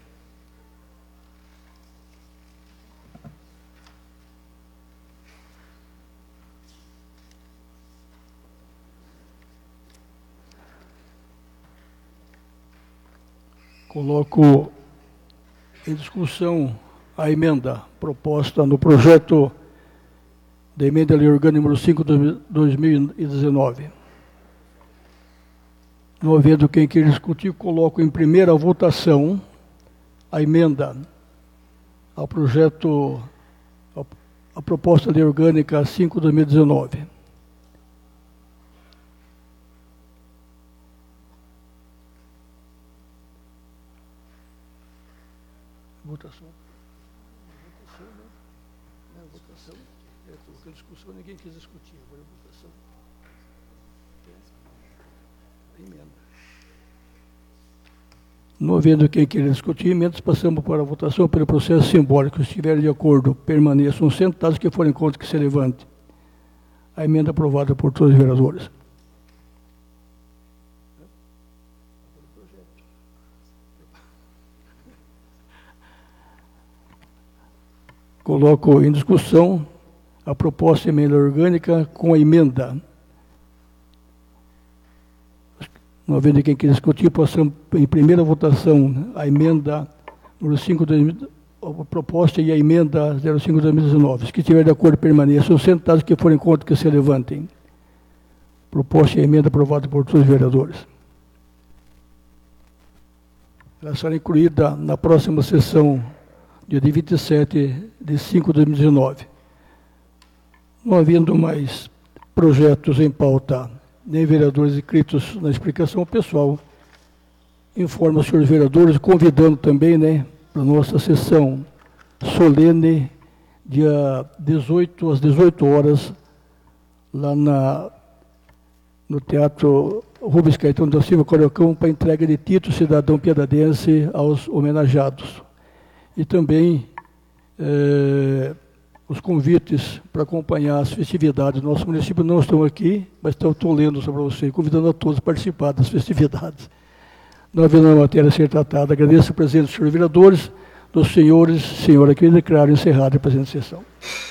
Coloco em discussão a emenda proposta no projeto da emenda à Lei Orgânica número cinco de dois mil e dezenove. Não havendo quem queira discutir, coloco em primeira votação a emenda ao projeto, a proposta de Lei Orgânica cinco de dois mil e dezenove. Votação. Votação, né? Não, votação. É, porque a discussão ninguém quis discutir. Agora a votação. É. Emenda. Não havendo quem queira discutir emendas, passamos para a votação pelo processo simbólico. Se estiverem de acordo, permaneçam sentados, que forem contra que se levante. A emenda aprovada por todos os vereadores. Coloco em discussão a proposta de emenda orgânica com a emenda. Não havendo quem queira discutir, passamos em primeira votação a emenda número cinco, a proposta e a emenda zero cinco de dois mil e dezenove. Os que estiverem de acordo permaneçam sentados, que forem contra que se levantem. Proposta e a emenda aprovada por todos os vereadores. Ela será incluída na próxima sessão, dia vinte e sete de cinco de dois mil e dezenove. Não havendo mais projetos em pauta, nem vereadores inscritos na explicação pessoal, informo aos senhores vereadores, convidando também, né, para a nossa sessão solene, dia dezoito, às dezoito horas, lá na, no Teatro Rubens Caetano da Silva Cariocão, para entrega de título cidadão piedadense aos homenageados. E também eh, os convites para acompanhar as festividades do nosso município não estão aqui, mas estão, estão lendo para vocês, convidando a todos a participar das festividades. Não havendo a matéria a ser tratada, agradeço a presença dos senhores vereadores, dos senhores e senhora que declaro encerrada a presente sessão.